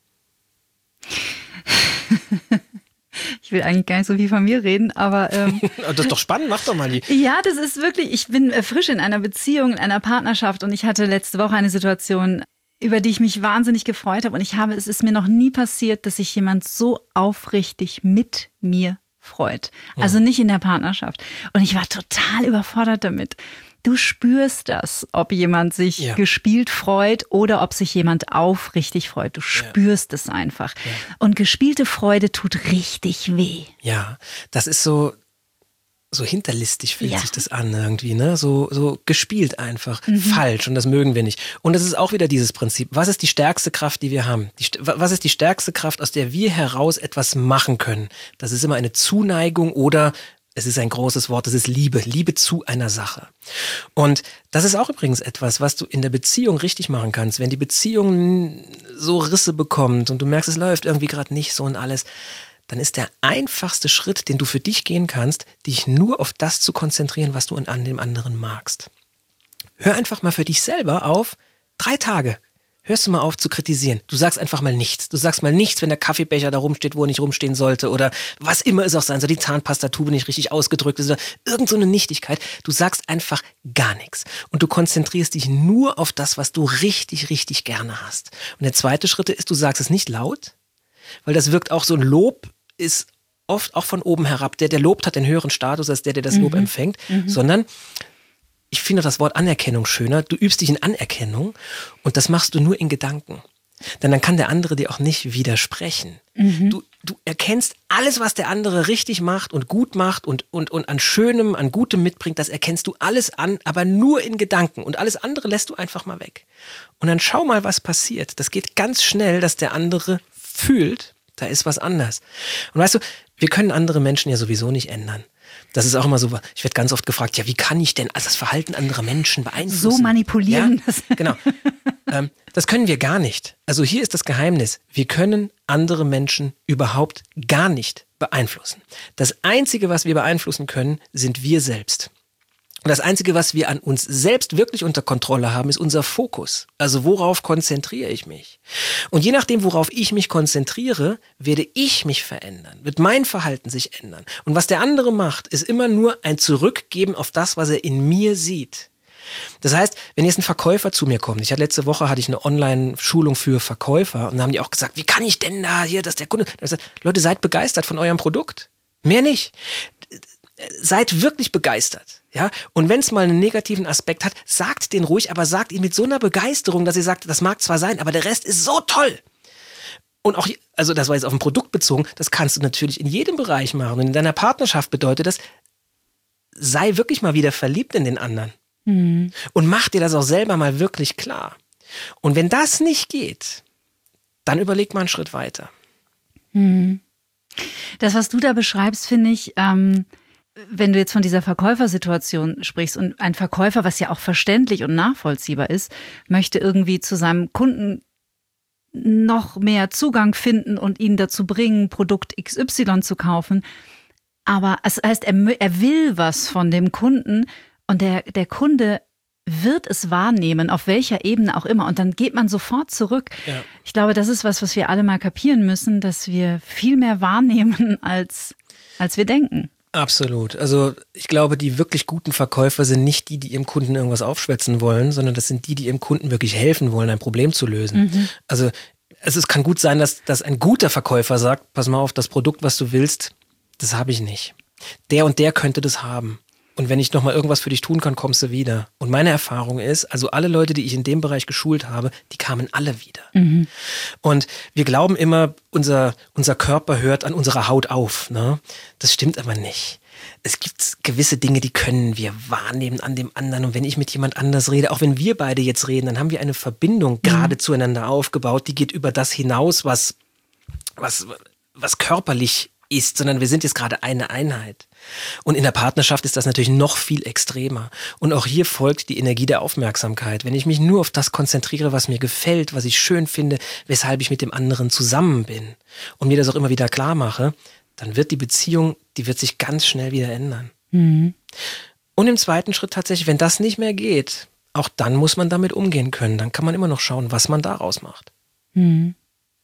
Ich will eigentlich gar nicht so viel von mir reden, aber ähm, Das ist doch spannend, mach doch mal die. ja, das ist wirklich, ich bin äh, frisch in einer Beziehung, in einer Partnerschaft und ich hatte letzte Woche eine Situation, über die ich mich wahnsinnig gefreut habe und ich habe, es ist mir noch nie passiert, dass sich jemand so aufrichtig mit mir freut. Also nicht in der Partnerschaft. Und ich war total überfordert damit. Du spürst das, ob jemand sich Ja. gespielt freut oder ob sich jemand aufrichtig freut. Du spürst es einfach. Und gespielte Freude tut richtig weh. Ja, das ist so, so hinterlistig fühlt Ja. sich das an irgendwie, ne? So, so gespielt einfach, Mhm. falsch und das mögen wir nicht. Und das ist auch wieder dieses Prinzip. Was ist die stärkste Kraft, die wir haben? Die, st- was ist die stärkste Kraft, aus der wir heraus etwas machen können? Das ist immer eine Zuneigung oder es ist ein großes Wort, das ist Liebe. Liebe zu einer Sache. Und das ist auch übrigens etwas, was du in der Beziehung richtig machen kannst. Wenn die Beziehung so Risse bekommt und du merkst, es läuft irgendwie gerade nicht so und alles, dann ist der einfachste Schritt, den du für dich gehen kannst, dich nur auf das zu konzentrieren, was du an dem anderen magst. Hör einfach mal für dich selber auf, drei Tage. Hörst du mal auf zu kritisieren. Du sagst einfach mal nichts. Du sagst mal nichts, wenn der Kaffeebecher da rumsteht, wo er nicht rumstehen sollte oder was immer es auch sein soll, die Zahnpastatube nicht richtig ausgedrückt ist oder irgend so eine Nichtigkeit. Du sagst einfach gar nichts. Und du konzentrierst dich nur auf das, was du richtig, richtig gerne hast. Und der zweite Schritt ist, du sagst es nicht laut, weil das wirkt auch so ein Lob, ist oft auch von oben herab. Der, der lobt, hat den höheren Status als der, der das Lob Mhm. empfängt, Mhm. sondern ich finde das Wort Anerkennung schöner. Du übst dich in Anerkennung und das machst du nur in Gedanken. Denn dann kann der andere dir auch nicht widersprechen. Mhm. Du, du erkennst alles, was der andere richtig macht und gut macht und, und, und an Schönem, an Gutem mitbringt, das erkennst du alles an, aber nur in Gedanken. Und alles andere lässt du einfach mal weg. Und dann schau mal, was passiert. Das geht ganz schnell, dass der andere fühlt, da ist was anders. Und weißt du, wir können andere Menschen ja sowieso nicht ändern. Das ist auch immer so, ich werde ganz oft gefragt, ja, wie kann ich denn das Verhalten anderer Menschen beeinflussen? So manipulieren. Ja, genau. ähm, das können wir gar nicht. Also hier ist das Geheimnis. Wir können andere Menschen überhaupt gar nicht beeinflussen. Das Einzige, was wir beeinflussen können, sind wir selbst. Und das Einzige, was wir an uns selbst wirklich unter Kontrolle haben, ist unser Fokus. Also worauf konzentriere ich mich? Und je nachdem, worauf ich mich konzentriere, werde ich mich verändern, wird mein Verhalten sich ändern. Und was der andere macht, ist immer nur ein Zurückgeben auf das, was er in mir sieht. Das heißt, wenn jetzt ein Verkäufer zu mir kommt, ich hatte letzte Woche hatte ich eine Online-Schulung für Verkäufer und da haben die auch gesagt, wie kann ich denn da hier, dass der Kunde, da hab ich gesagt, Leute, seid begeistert von eurem Produkt. Mehr nicht. Seid wirklich begeistert. Ja? Und wenn es mal einen negativen Aspekt hat, sagt den ruhig, aber sagt ihn mit so einer Begeisterung, dass ihr sagt, das mag zwar sein, aber der Rest ist so toll. Und auch, also das war jetzt auf ein Produkt bezogen, das kannst du natürlich in jedem Bereich machen. Und in deiner Partnerschaft bedeutet das, sei wirklich mal wieder verliebt in den anderen. Mhm. Und mach dir das auch selber mal wirklich klar. Und wenn das nicht geht, dann überleg mal einen Schritt weiter. Mhm. Das, was du da beschreibst, finde ich, ähm, wenn du jetzt von dieser Verkäufersituation sprichst und ein Verkäufer, was ja auch verständlich und nachvollziehbar ist, möchte irgendwie zu seinem Kunden noch mehr Zugang finden und ihn dazu bringen, Produkt X Y zu kaufen. Aber es heißt, er, er will was von dem Kunden und der, der Kunde wird es wahrnehmen, auf welcher Ebene auch immer. Und dann geht man sofort zurück. Ja. Ich glaube, das ist was, was wir alle mal kapieren müssen, dass wir viel mehr wahrnehmen, als, als wir denken. Absolut. Also ich glaube, die wirklich guten Verkäufer sind nicht die, die ihrem Kunden irgendwas aufschwätzen wollen, sondern das sind die, die ihrem Kunden wirklich helfen wollen, ein Problem zu lösen. Mhm. Also es ist, kann gut sein, dass, dass ein guter Verkäufer sagt, pass mal auf, das Produkt, was du willst, das habe ich nicht. Der und der könnte das haben. Und wenn ich nochmal irgendwas für dich tun kann, kommst du wieder. Und meine Erfahrung ist, also alle Leute, die ich in dem Bereich geschult habe, die kamen alle wieder. Mhm. Und wir glauben immer, unser, unser Körper hört an unserer Haut auf. Ne? Das stimmt aber nicht. Es gibt gewisse Dinge, die können wir wahrnehmen an dem anderen. Und wenn ich mit jemand anders rede, auch wenn wir beide jetzt reden, dann haben wir eine Verbindung gerade mhm. zueinander aufgebaut, die geht über das hinaus, was, was, was körperlich ist, sondern wir sind jetzt gerade eine Einheit. Und in der Partnerschaft ist das natürlich noch viel extremer. Und auch hier folgt die Energie der Aufmerksamkeit. Wenn ich mich nur auf das konzentriere, was mir gefällt, was ich schön finde, weshalb ich mit dem anderen zusammen bin und mir das auch immer wieder klar mache, dann wird die Beziehung, die wird sich ganz schnell wieder ändern. Mhm. Und im zweiten Schritt tatsächlich, wenn das nicht mehr geht, auch dann muss man damit umgehen können. Dann kann man immer noch schauen, was man daraus macht. Mhm.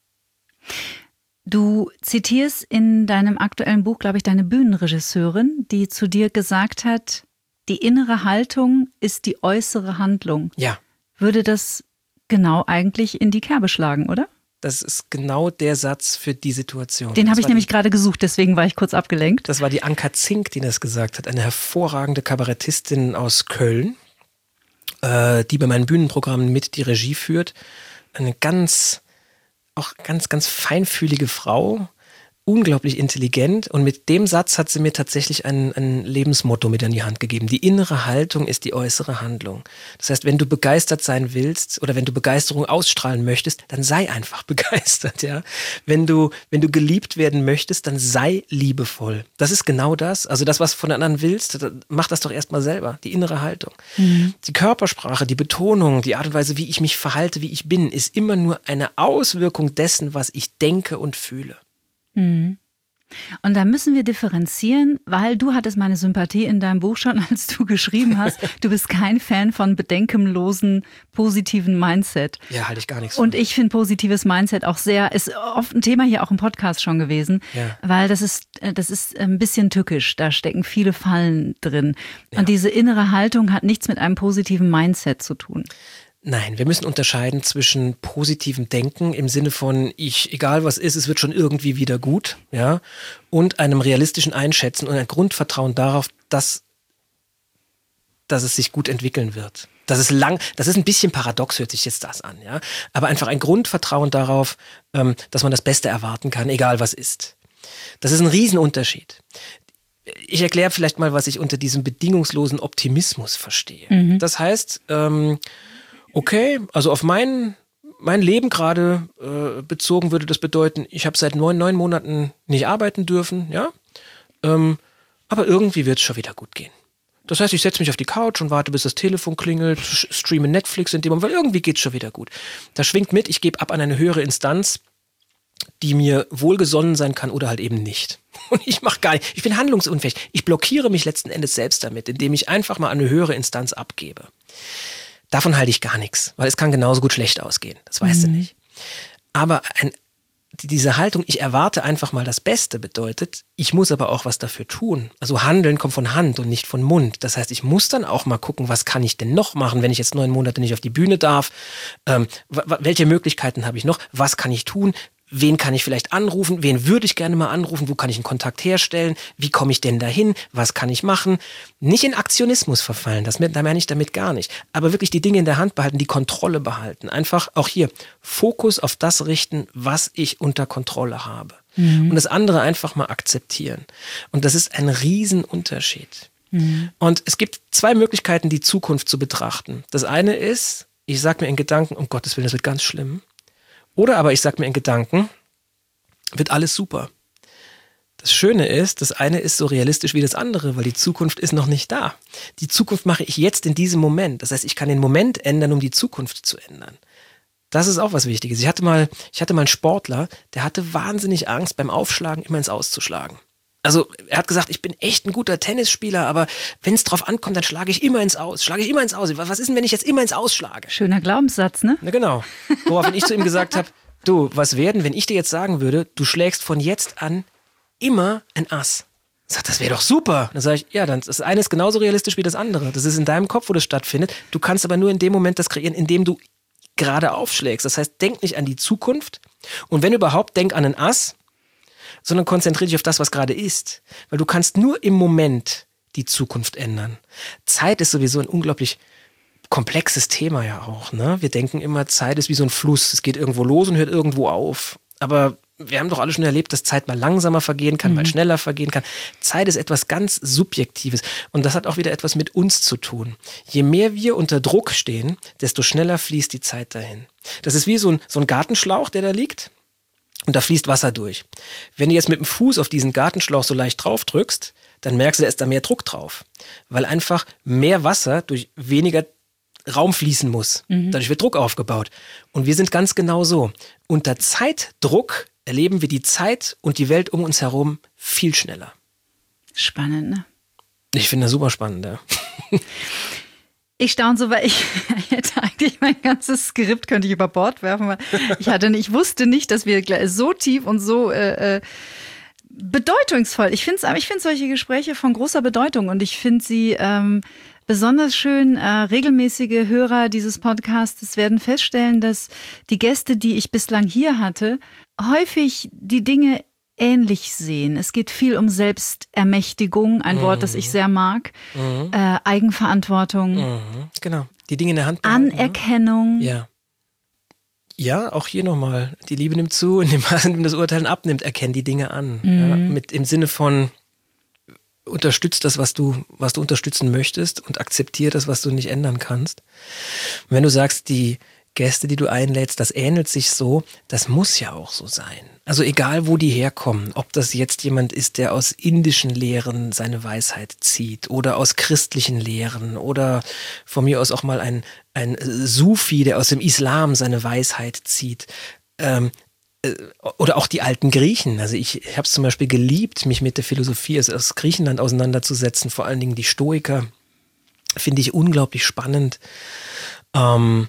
Du zitierst in deinem aktuellen Buch, glaube ich, deine Bühnenregisseurin, die zu dir gesagt hat, die innere Haltung ist die äußere Handlung. Ja. Würde das genau eigentlich in die Kerbe schlagen, oder? Das ist genau der Satz für die Situation. Den habe ich nämlich die, gerade gesucht, deswegen war ich kurz abgelenkt. Das war die Anka Zink, die das gesagt hat, eine hervorragende Kabarettistin aus Köln, äh, die bei meinen Bühnenprogrammen mit die Regie führt. Eine ganz... auch ganz, ganz feinfühlige Frau, unglaublich intelligent und mit dem Satz hat sie mir tatsächlich ein, ein Lebensmotto mit an die Hand gegeben. Die innere Haltung ist die äußere Handlung. Das heißt, wenn du begeistert sein willst oder wenn du Begeisterung ausstrahlen möchtest, dann sei einfach begeistert. Ja? Wenn du, wenn du geliebt werden möchtest, dann sei liebevoll. Das ist genau das. Also das, was du von den anderen willst, mach das doch erstmal selber. Die innere Haltung. Mhm. Die Körpersprache, die Betonung, die Art und Weise, wie ich mich verhalte, wie ich bin, ist immer nur eine Auswirkung dessen, was ich denke und fühle. Mhm. Und da müssen wir differenzieren, weil du hattest meine Sympathie in deinem Buch schon, als du geschrieben hast, du bist kein Fan von bedenkenlosen, positiven Mindset. Ja, halte ich gar nichts von. Und ich finde positives Mindset auch sehr, ist oft ein Thema hier auch im Podcast schon gewesen, ja. weil das ist, das ist ein bisschen tückisch, da stecken viele Fallen drin. Ja. Und diese innere Haltung hat nichts mit einem positiven Mindset zu tun. Nein, wir müssen unterscheiden zwischen positivem Denken im Sinne von ich, egal was ist, es wird schon irgendwie wieder gut, ja, und einem realistischen Einschätzen und ein Grundvertrauen darauf, dass, dass es sich gut entwickeln wird. Das ist lang, das ist ein bisschen paradox, hört sich jetzt das an, ja, aber einfach ein Grundvertrauen darauf, ähm, dass man das Beste erwarten kann, egal was ist. Das ist ein Riesenunterschied. Ich erkläre vielleicht mal, was ich unter diesem bedingungslosen Optimismus verstehe. Mhm. Das heißt, ähm, okay, also auf mein, mein Leben gerade äh, bezogen würde das bedeuten, ich habe seit neun, neun Monaten nicht arbeiten dürfen, ja, ähm, aber irgendwie wird es schon wieder gut gehen. Das heißt, ich setze mich auf die Couch und warte, bis das Telefon klingelt, streame Netflix in dem Moment, weil irgendwie geht es schon wieder gut. Da schwingt mit, ich gebe ab an eine höhere Instanz, die mir wohlgesonnen sein kann oder halt eben nicht. Und ich mache gar nicht, ich bin handlungsunfähig. Ich blockiere mich letzten Endes selbst damit, indem ich einfach mal an eine höhere Instanz abgebe. Davon halte ich gar nichts, weil es kann genauso gut schlecht ausgehen. Das weißt mhm. du nicht. Aber ein, diese Haltung, ich erwarte einfach mal das Beste, bedeutet, ich muss aber auch was dafür tun. Also Handeln kommt von Hand und nicht von Mund. Das heißt, ich muss dann auch mal gucken, was kann ich denn noch machen, wenn ich jetzt neun Monate nicht auf die Bühne darf? Ähm, w- welche Möglichkeiten habe ich noch? Was kann ich tun? Wen kann ich vielleicht anrufen? Wen würde ich gerne mal anrufen? Wo kann ich einen Kontakt herstellen? Wie komme ich denn dahin? Was kann ich machen? Nicht in Aktionismus verfallen, das da meine ich damit gar nicht. Aber wirklich die Dinge in der Hand behalten, die Kontrolle behalten. Einfach auch hier Fokus auf das richten, was ich unter Kontrolle habe. Mhm. Und das andere einfach mal akzeptieren. Und das ist ein Riesenunterschied. Mhm. Und es gibt zwei Möglichkeiten, die Zukunft zu betrachten. Das eine ist, ich sage mir in Gedanken, um Gottes Willen, das wird ganz schlimm. Oder aber ich sage mir in Gedanken, wird alles super. Das Schöne ist, das eine ist so realistisch wie das andere, weil die Zukunft ist noch nicht da. Die Zukunft mache ich jetzt in diesem Moment. Das heißt, ich kann den Moment ändern, um die Zukunft zu ändern. Das ist auch was Wichtiges. Ich hatte mal, ich hatte mal einen Sportler, der hatte wahnsinnig Angst, beim Aufschlagen immer ins Aus zu schlagen. Also er hat gesagt, ich bin echt ein guter Tennisspieler, aber wenn es drauf ankommt, dann schlage ich immer ins Aus. Schlage ich immer ins Aus. Was ist denn, wenn ich jetzt immer ins Aus schlage? Schöner Glaubenssatz, ne? Na genau. Woraufhin ich zu ihm gesagt habe, du, was werden, wenn ich dir jetzt sagen würde, du schlägst von jetzt an immer ein Ass? Er sagt, das wäre doch super. Dann sage ich, ja, dann das eine ist genauso realistisch wie das andere. Das ist in deinem Kopf, wo das stattfindet. Du kannst aber nur in dem Moment das kreieren, in dem du gerade aufschlägst. Das heißt, denk nicht an die Zukunft und wenn überhaupt, denk an ein Ass, sondern konzentriere dich auf das, was gerade ist. Weil du kannst nur im Moment die Zukunft ändern. Zeit ist sowieso ein unglaublich komplexes Thema ja auch. Ne? Wir denken immer, Zeit ist wie so ein Fluss. Es geht irgendwo los und hört irgendwo auf. Aber wir haben doch alle schon erlebt, dass Zeit mal langsamer vergehen kann, mhm. mal schneller vergehen kann. Zeit ist etwas ganz Subjektives. Und das hat auch wieder etwas mit uns zu tun. Je mehr wir unter Druck stehen, desto schneller fließt die Zeit dahin. Das ist wie so ein, so ein Gartenschlauch, der da liegt. Und da fließt Wasser durch. Wenn du jetzt mit dem Fuß auf diesen Gartenschlauch so leicht drauf drückst, dann merkst du, da ist da mehr Druck drauf. Weil einfach mehr Wasser durch weniger Raum fließen muss. Mhm. Dadurch wird Druck aufgebaut. Und wir sind ganz genau so. Unter Zeitdruck erleben wir die Zeit und die Welt um uns herum viel schneller. Spannend, ne? Ich finde das super spannend, ja. Ich staune so, weil ich hätte eigentlich mein ganzes Skript könnte ich über Bord werfen, weil ich hatte, ich wusste nicht, dass wir so tief und so äh, bedeutungsvoll. Ich finde ich finde solche Gespräche von großer Bedeutung und ich finde sie ähm, besonders schön. Äh, regelmäßige Hörer dieses Podcasts werden feststellen, dass die Gäste, die ich bislang hier hatte, häufig die Dinge ähnlich sehen. Es geht viel um Selbstermächtigung, ein mhm. Wort, das ich sehr mag. Mhm. Äh, Eigenverantwortung. Mhm. Genau. Die Dinge in der Hand behalten. Anerkennung. Ja. Ja, auch hier nochmal. Die Liebe nimmt zu, in dem Maße, in dem das Urteilen abnimmt, erkenn die Dinge an. Mhm. Ja, mit, im Sinne von, unterstützt das, was du, was du unterstützen möchtest und akzeptier das, was du nicht ändern kannst. Und wenn du sagst, die Gäste, die du einlädst, das ähnelt sich so, das muss ja auch so sein. Also egal, wo die herkommen, ob das jetzt jemand ist, der aus indischen Lehren seine Weisheit zieht oder aus christlichen Lehren oder von mir aus auch mal ein, ein Sufi, der aus dem Islam seine Weisheit zieht. Ähm, Oder auch die alten Griechen. Also ich, ich habe es zum Beispiel geliebt, mich mit der Philosophie aus Griechenland auseinanderzusetzen. Vor allen Dingen die Stoiker finde ich unglaublich spannend. Ähm,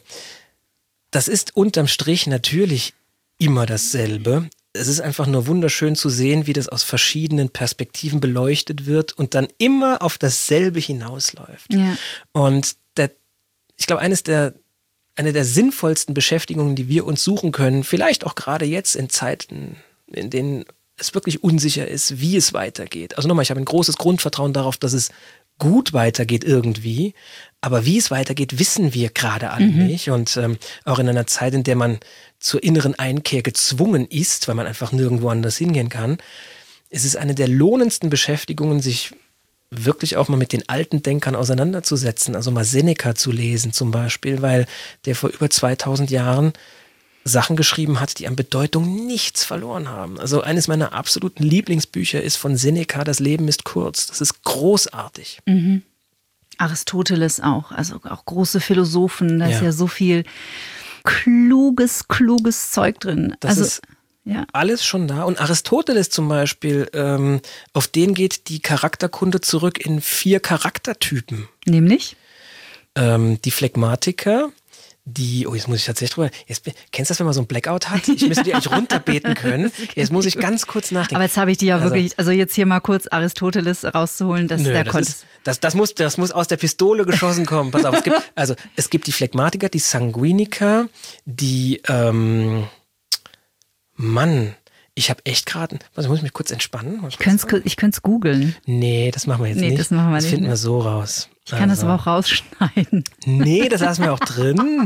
das ist unterm Strich natürlich immer dasselbe. Es ist einfach nur wunderschön zu sehen, wie das aus verschiedenen Perspektiven beleuchtet wird und dann immer auf dasselbe hinausläuft. Ja. Und der, ich glaube, eines der Eine der sinnvollsten Beschäftigungen, die wir uns suchen können, vielleicht auch gerade jetzt in Zeiten, in denen es wirklich unsicher ist, wie es weitergeht. Also nochmal, ich habe ein großes Grundvertrauen darauf, dass es gut weitergeht irgendwie, aber wie es weitergeht, wissen wir gerade alle mhm. nicht. Und ähm, auch in einer Zeit, in der man zur inneren Einkehr gezwungen ist, weil man einfach nirgendwo anders hingehen kann, ist es eine der lohnendsten Beschäftigungen, sich wirklich auch mal mit den alten Denkern auseinanderzusetzen, also mal Seneca zu lesen zum Beispiel, weil der vor über zweitausend Jahren Sachen geschrieben hat, die an Bedeutung nichts verloren haben. Also eines meiner absoluten Lieblingsbücher ist von Seneca, Das Leben ist kurz. Das ist großartig. Mhm. Aristoteles auch, also auch große Philosophen, da ja. ist ja so viel kluges, kluges Zeug drin. Das also ist Ja. alles schon da. Und Aristoteles zum Beispiel, ähm, auf den geht die Charakterkunde zurück in vier Charaktertypen. Nämlich? Ähm, die Phlegmatiker, die, oh, jetzt muss ich tatsächlich drüber, jetzt, kennst du das, wenn man so ein Blackout hat? Ich müsste die eigentlich runterbeten können. Jetzt muss ich ganz kurz nachdenken. Aber jetzt habe ich die ja also, wirklich, also jetzt hier mal kurz Aristoteles rauszuholen, dass nö, der das konnte. Ist, das, das, muss, das muss aus der Pistole geschossen kommen. Pass auf, es gibt, also es gibt die Phlegmatiker, die Sanguiniker, die, ähm, Mann, ich habe echt gerade, also muss ich mich kurz entspannen? Ich könnte es ich googeln. Nee, das machen wir jetzt nee, nicht. Das machen wir das nicht. finden wir so raus. Ich kann also. das aber auch rausschneiden. Nee, das lassen wir auch drin.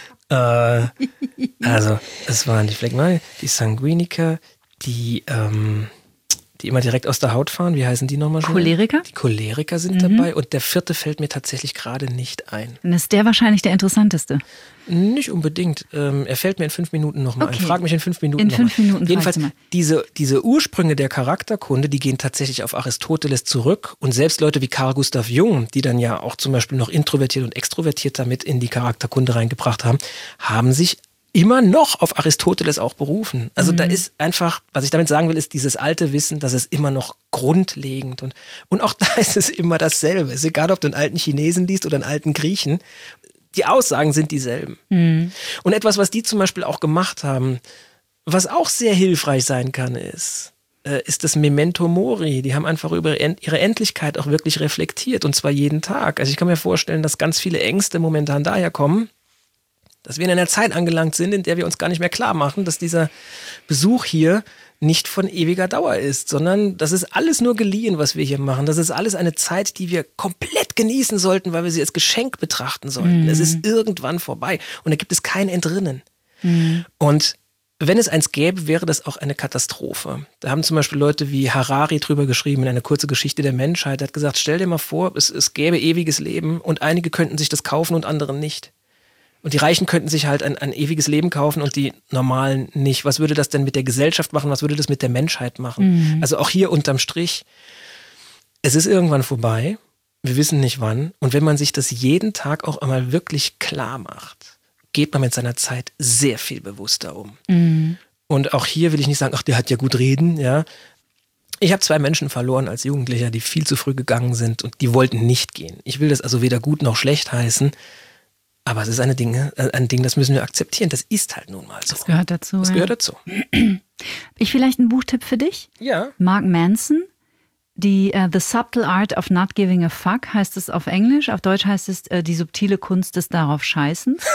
äh, also, es waren die Phlegmatiker, die Sanguiniker, die, ähm, die immer direkt aus der Haut fahren. Wie heißen die nochmal schon? Choleriker? Die Choleriker sind mhm. dabei. Und der vierte fällt mir tatsächlich gerade nicht ein. Dann ist der wahrscheinlich der interessanteste. Nicht unbedingt. Ähm, er fällt mir in fünf Minuten nochmal okay. ein. Frag mich in fünf Minuten nochmal. In fünf Minuten. Jedenfalls, diese, diese Ursprünge der Charakterkunde, die gehen tatsächlich auf Aristoteles zurück. Und selbst Leute wie Carl Gustav Jung, die dann ja auch zum Beispiel noch introvertiert und extrovertiert damit in die Charakterkunde reingebracht haben, haben sich immer noch auf Aristoteles auch berufen. Also mhm. da ist einfach, was ich damit sagen will, ist dieses alte Wissen, dass es immer noch grundlegend und, und auch da ist es immer dasselbe. Es ist egal, ob du einen alten Chinesen liest oder einen alten Griechen. Die Aussagen sind dieselben. Mhm. Und etwas, was die zum Beispiel auch gemacht haben, was auch sehr hilfreich sein kann, ist, äh, ist das Memento Mori. Die haben einfach über ihre Endlichkeit auch wirklich reflektiert und zwar jeden Tag. Also ich kann mir vorstellen, dass ganz viele Ängste momentan daher kommen, dass wir in einer Zeit angelangt sind, in der wir uns gar nicht mehr klar machen, dass dieser Besuch hier nicht von ewiger Dauer ist, sondern das ist alles nur geliehen, was wir hier machen. Das ist alles eine Zeit, die wir komplett genießen sollten, weil wir sie als Geschenk betrachten sollten. Mhm. Es ist irgendwann vorbei und da gibt es kein Entrinnen. Mhm. Und wenn es eins gäbe, wäre das auch eine Katastrophe. Da haben zum Beispiel Leute wie Harari drüber geschrieben in einer kurzen Geschichte der Menschheit. Er hat gesagt, stell dir mal vor, es, es gäbe ewiges Leben und einige könnten sich das kaufen und andere nicht. Und die Reichen könnten sich halt ein, ein ewiges Leben kaufen und die Normalen nicht. Was würde das denn mit der Gesellschaft machen? Was würde das mit der Menschheit machen? Mhm. Also auch hier unterm Strich, es ist irgendwann vorbei. Wir wissen nicht wann. Und wenn man sich das jeden Tag auch einmal wirklich klar macht, geht man mit seiner Zeit sehr viel bewusster um. Mhm. Und auch hier will ich nicht sagen, ach, der hat ja gut reden, ja. Ich habe zwei Menschen verloren als Jugendlicher, die viel zu früh gegangen sind und die wollten nicht gehen. Ich will das also weder gut noch schlecht heißen. Aber es ist eine Dinge, ein Ding, das müssen wir akzeptieren. Das ist halt nun mal so. Das gehört dazu. Das ja. gehört dazu. Ich vielleicht einen Buchtipp für dich? Ja. Mark Manson, die uh, The Subtle Art of Not Giving a Fuck heißt es auf Englisch. Auf Deutsch heißt es uh, Die subtile Kunst des darauf Scheißens.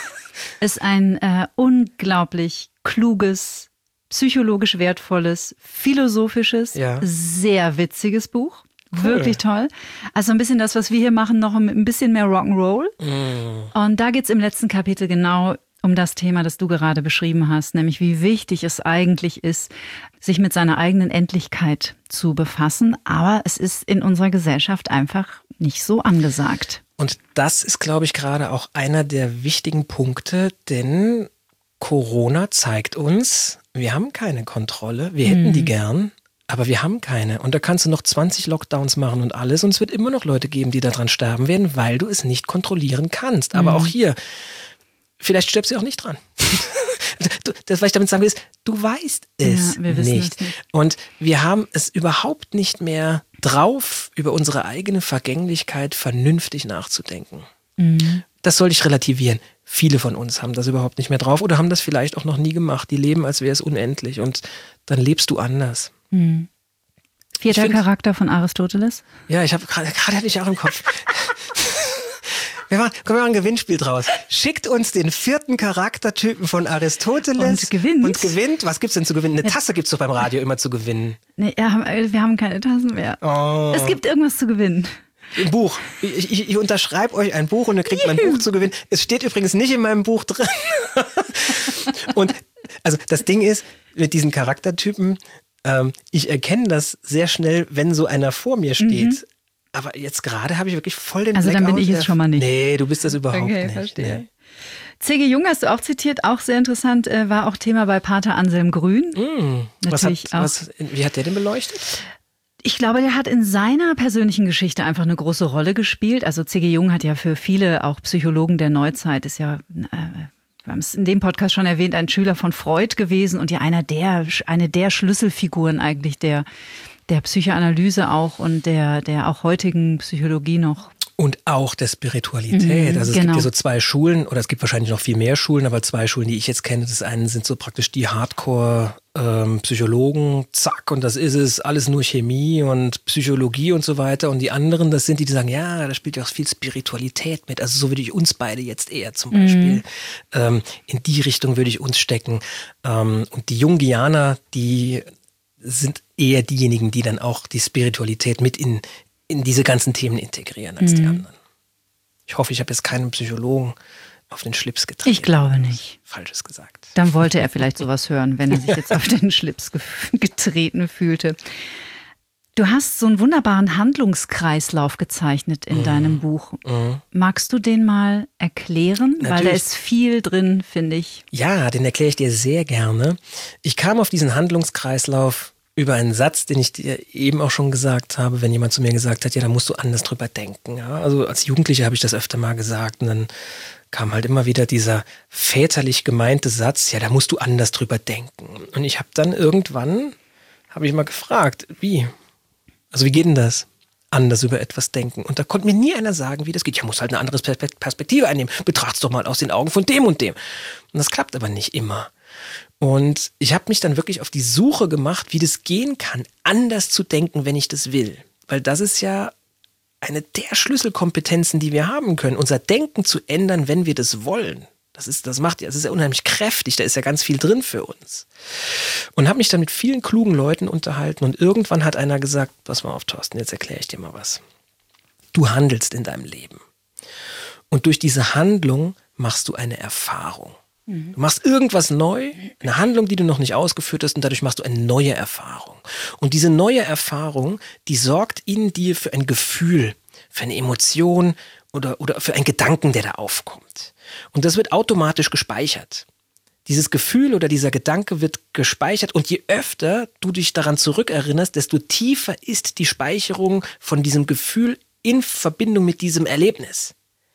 Ist ein uh, unglaublich kluges, psychologisch wertvolles, philosophisches, ja. sehr witziges Buch. Cool. Wirklich toll. Also ein bisschen das, was wir hier machen, noch ein bisschen mehr Rock'n'Roll. Mm. Und da geht es im letzten Kapitel genau um das Thema, das du gerade beschrieben hast, nämlich wie wichtig es eigentlich ist, sich mit seiner eigenen Endlichkeit zu befassen. Aber es ist in unserer Gesellschaft einfach nicht so angesagt. Und das ist, glaube ich, gerade auch einer der wichtigen Punkte, denn Corona zeigt uns, wir haben keine Kontrolle. Wir hätten mhm. die gern, aber wir haben keine. Und da kannst du noch zwanzig Lockdowns machen und alles und es wird immer noch Leute geben, die daran sterben werden, weil du es nicht kontrollieren kannst. Aber mhm. auch hier, vielleicht stirbst du auch nicht dran. Das, was ich damit sagen will, ist, du weißt es ja, wir nicht. Es nicht. Und wir haben es überhaupt nicht mehr drauf, über unsere eigene Vergänglichkeit vernünftig nachzudenken. Mhm. Das soll ich relativieren. Viele von uns haben das überhaupt nicht mehr drauf oder haben das vielleicht auch noch nie gemacht. Die leben, als wäre es unendlich und dann lebst du anders. Mhm. Vierter find, Charakter von Aristoteles? Ja, ich habe gerade hatte ich auch im Kopf. Wir machen, können wir machen ein Gewinnspiel draus. Schickt uns den vierten Charaktertypen von Aristoteles. Und gewinnt. Und gewinnt. Was gibt's denn zu gewinnen? Eine Tasse gibt's doch beim Radio immer zu gewinnen. Nee, ja, wir haben keine Tassen mehr. Oh. Es gibt irgendwas zu gewinnen. Ein Buch. Ich, ich, ich unterschreibe euch ein Buch und ihr kriegt mein Buch zu gewinnen. Es steht übrigens nicht in meinem Buch drin. Und also das Ding ist, mit diesen Charaktertypen, ähm, ich erkenne das sehr schnell, wenn so einer vor mir steht. Mhm. Aber jetzt gerade habe ich wirklich voll den Also Blackout. dann bin ich jetzt schon mal nicht. Nee, du bist das überhaupt okay, nicht. Verstehe. Nee. C G Jung hast du auch zitiert, auch sehr interessant, war auch Thema bei Pater Anselm Grün. Mm, Natürlich was hat, auch. Was, wie hat der denn beleuchtet? Ich glaube, der hat in seiner persönlichen Geschichte einfach eine große Rolle gespielt. Also C G Jung hat ja für viele, auch Psychologen der Neuzeit, ist ja, äh, wir haben es in dem Podcast schon erwähnt, ein Schüler von Freud gewesen und ja einer der, eine der Schlüsselfiguren eigentlich der der Psychoanalyse auch und der, der auch heutigen Psychologie noch. Und auch der Spiritualität. Mhm, also es genau. gibt ja so zwei Schulen, oder es gibt wahrscheinlich noch viel mehr Schulen, aber zwei Schulen, die ich jetzt kenne. Das eine sind so praktisch die Hardcore-Psychologen, ähm, zack, und das ist es, alles nur Chemie und Psychologie und so weiter. Und die anderen, das sind die, die sagen, ja, da spielt ja auch viel Spiritualität mit. Also so würde ich uns beide jetzt eher zum Beispiel, mhm. ähm, in die Richtung würde ich uns stecken. Ähm, und die Jungianer, die sind eher diejenigen, die dann auch die Spiritualität mit in, in diese ganzen Themen integrieren als mhm. die anderen. Ich hoffe, ich habe jetzt keinen Psychologen auf den Schlips getreten. Ich glaube nicht. Falsches gesagt. Dann wollte er vielleicht sowas hören, wenn er sich jetzt auf den Schlips ge- getreten fühlte. Du hast so einen wunderbaren Handlungskreislauf gezeichnet in mhm. deinem Buch. Mhm. Magst du den mal erklären? Natürlich. Weil da ist viel drin, finde ich. Ja, den erkläre ich dir sehr gerne. Ich kam auf diesen Handlungskreislauf über einen Satz, den ich dir eben auch schon gesagt habe, wenn jemand zu mir gesagt hat, ja, da musst du anders drüber denken. Ja, also als Jugendlicher habe ich das öfter mal gesagt und dann kam halt immer wieder dieser väterlich gemeinte Satz, ja, da musst du anders drüber denken. Und ich habe dann irgendwann, habe ich mal gefragt, wie? Also wie geht denn das? Anders über etwas denken. Und da konnte mir nie einer sagen, wie das geht. Ich muss halt eine andere Perspektive einnehmen. Betracht's doch mal aus den Augen von dem und dem. Und das klappt aber nicht immer. Und ich habe mich dann wirklich auf die Suche gemacht, wie das gehen kann, anders zu denken, wenn ich das will. Weil das ist ja eine der Schlüsselkompetenzen, die wir haben können, unser Denken zu ändern, wenn wir das wollen. Das ist, das macht ja, das ist ja unheimlich kräftig, da ist ja ganz viel drin für uns. Und habe mich dann mit vielen klugen Leuten unterhalten und irgendwann hat einer gesagt, pass mal auf, Thorsten, jetzt erkläre ich dir mal was. Du handelst in deinem Leben. Und durch diese Handlung machst du eine Erfahrung. Mhm. Du machst irgendwas neu, eine Handlung, die du noch nicht ausgeführt hast und dadurch machst du eine neue Erfahrung. Und diese neue Erfahrung, die sorgt in dir für ein Gefühl, für eine Emotion oder, oder für einen Gedanken, der da aufkommt. Und das wird automatisch gespeichert. Dieses Gefühl oder dieser Gedanke wird gespeichert und je öfter du dich daran zurückerinnerst, desto tiefer ist die Speicherung von diesem Gefühl in Verbindung mit diesem Erlebnis.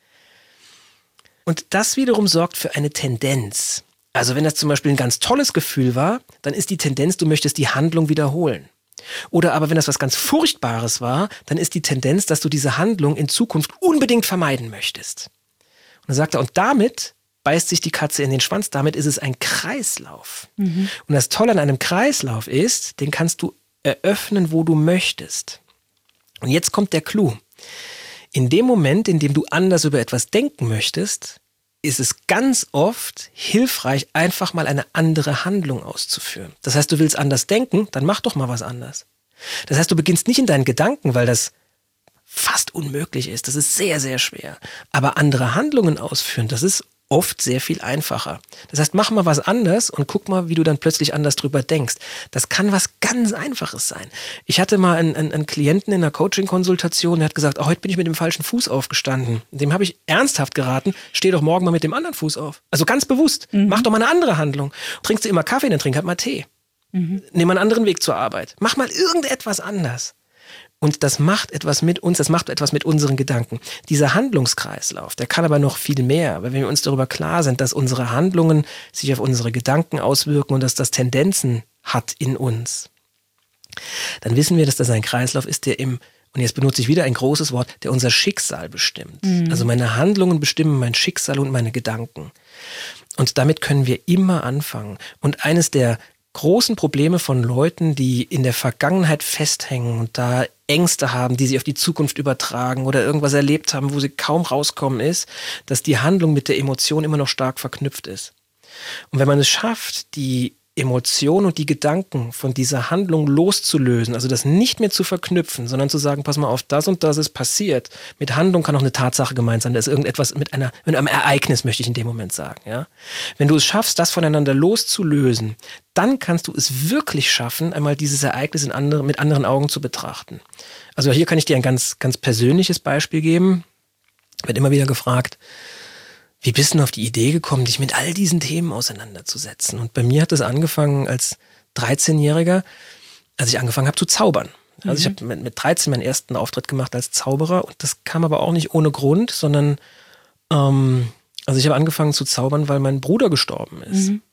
Und das wiederum sorgt für eine Tendenz. Also wenn das zum Beispiel ein ganz tolles Gefühl war, dann ist die Tendenz, du möchtest die Handlung wiederholen. Oder aber wenn das was ganz Furchtbares war, dann ist die Tendenz, dass du diese Handlung in Zukunft unbedingt vermeiden möchtest. Und dann sagt er, und damit beißt sich die Katze in den Schwanz, damit ist es ein Kreislauf. Mhm. Und das Tolle an einem Kreislauf ist, den kannst du eröffnen, wo du möchtest. Und jetzt kommt der Clou. In dem Moment, in dem du anders über etwas denken möchtest, ist es ganz oft hilfreich, einfach mal eine andere Handlung auszuführen. Das heißt, du willst anders denken, dann mach doch mal was anders. Das heißt, du beginnst nicht in deinen Gedanken, weil das fast unmöglich ist. Das ist sehr, sehr schwer. Aber andere Handlungen ausführen, das ist oft sehr viel einfacher. Das heißt, mach mal was anders und guck mal, wie du dann plötzlich anders drüber denkst. Das kann was ganz Einfaches sein. Ich hatte mal einen, einen, einen Klienten in einer Coaching-Konsultation, der hat gesagt, oh, heute bin ich mit dem falschen Fuß aufgestanden. Dem habe ich ernsthaft geraten, steh doch morgen mal mit dem anderen Fuß auf. Also ganz bewusst, mhm. mach doch mal eine andere Handlung. Trinkst du immer Kaffee, dann trink halt mal Tee. Mhm. Nimm mal einen anderen Weg zur Arbeit. Mach mal irgendetwas anders. Und das macht etwas mit uns, das macht etwas mit unseren Gedanken. Dieser Handlungskreislauf, der kann aber noch viel mehr, weil wenn wir uns darüber klar sind, dass unsere Handlungen sich auf unsere Gedanken auswirken und dass das Tendenzen hat in uns, dann wissen wir, dass das ein Kreislauf ist, der im, und jetzt benutze ich wieder ein großes Wort, der unser Schicksal bestimmt. Mhm. Also meine Handlungen bestimmen mein Schicksal und meine Gedanken. Und damit können wir immer anfangen. Und eines der großen Probleme von Leuten, die in der Vergangenheit festhängen und da Ängste haben, die sie auf die Zukunft übertragen oder irgendwas erlebt haben, wo sie kaum rauskommen, ist, dass die Handlung mit der Emotion immer noch stark verknüpft ist. Und wenn man es schafft, die Emotion und die Gedanken von dieser Handlung loszulösen, also das nicht mehr zu verknüpfen, sondern zu sagen, pass mal auf, das und das ist passiert. Mit Handlung kann auch eine Tatsache gemeint sein, da ist irgendetwas mit einer, mit einem Ereignis, möchte ich in dem Moment sagen. Ja? Wenn du es schaffst, das voneinander loszulösen, dann kannst du es wirklich schaffen, einmal dieses Ereignis in andere, mit anderen Augen zu betrachten. Also hier kann ich dir ein ganz, ganz persönliches Beispiel geben. Wird immer wieder gefragt, wie bist du auf die Idee gekommen, dich mit all diesen Themen auseinanderzusetzen? Und bei mir hat das angefangen als dreizehnjähriger, als ich angefangen habe zu zaubern. Also ich habe mit, mit dreizehn meinen ersten Auftritt gemacht als Zauberer und das kam aber auch nicht ohne Grund, sondern ähm, also ich habe angefangen zu zaubern, weil mein Bruder gestorben ist. Mhm.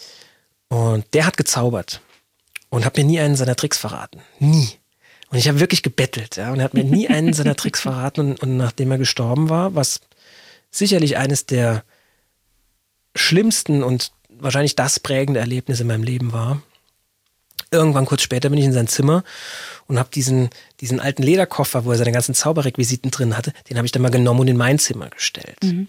Und der hat gezaubert und hat mir nie einen seiner Tricks verraten. Nie. Und ich habe wirklich gebettelt, ja, und er hat mir nie einen seiner Tricks verraten und, und nachdem er gestorben war, was sicherlich eines der schlimmsten und wahrscheinlich das prägende Erlebnis in meinem Leben war. Irgendwann kurz später bin ich in sein Zimmer und habe diesen, diesen alten Lederkoffer, wo er seine ganzen Zauberrequisiten drin hatte, den habe ich dann mal genommen und in mein Zimmer gestellt. Mhm.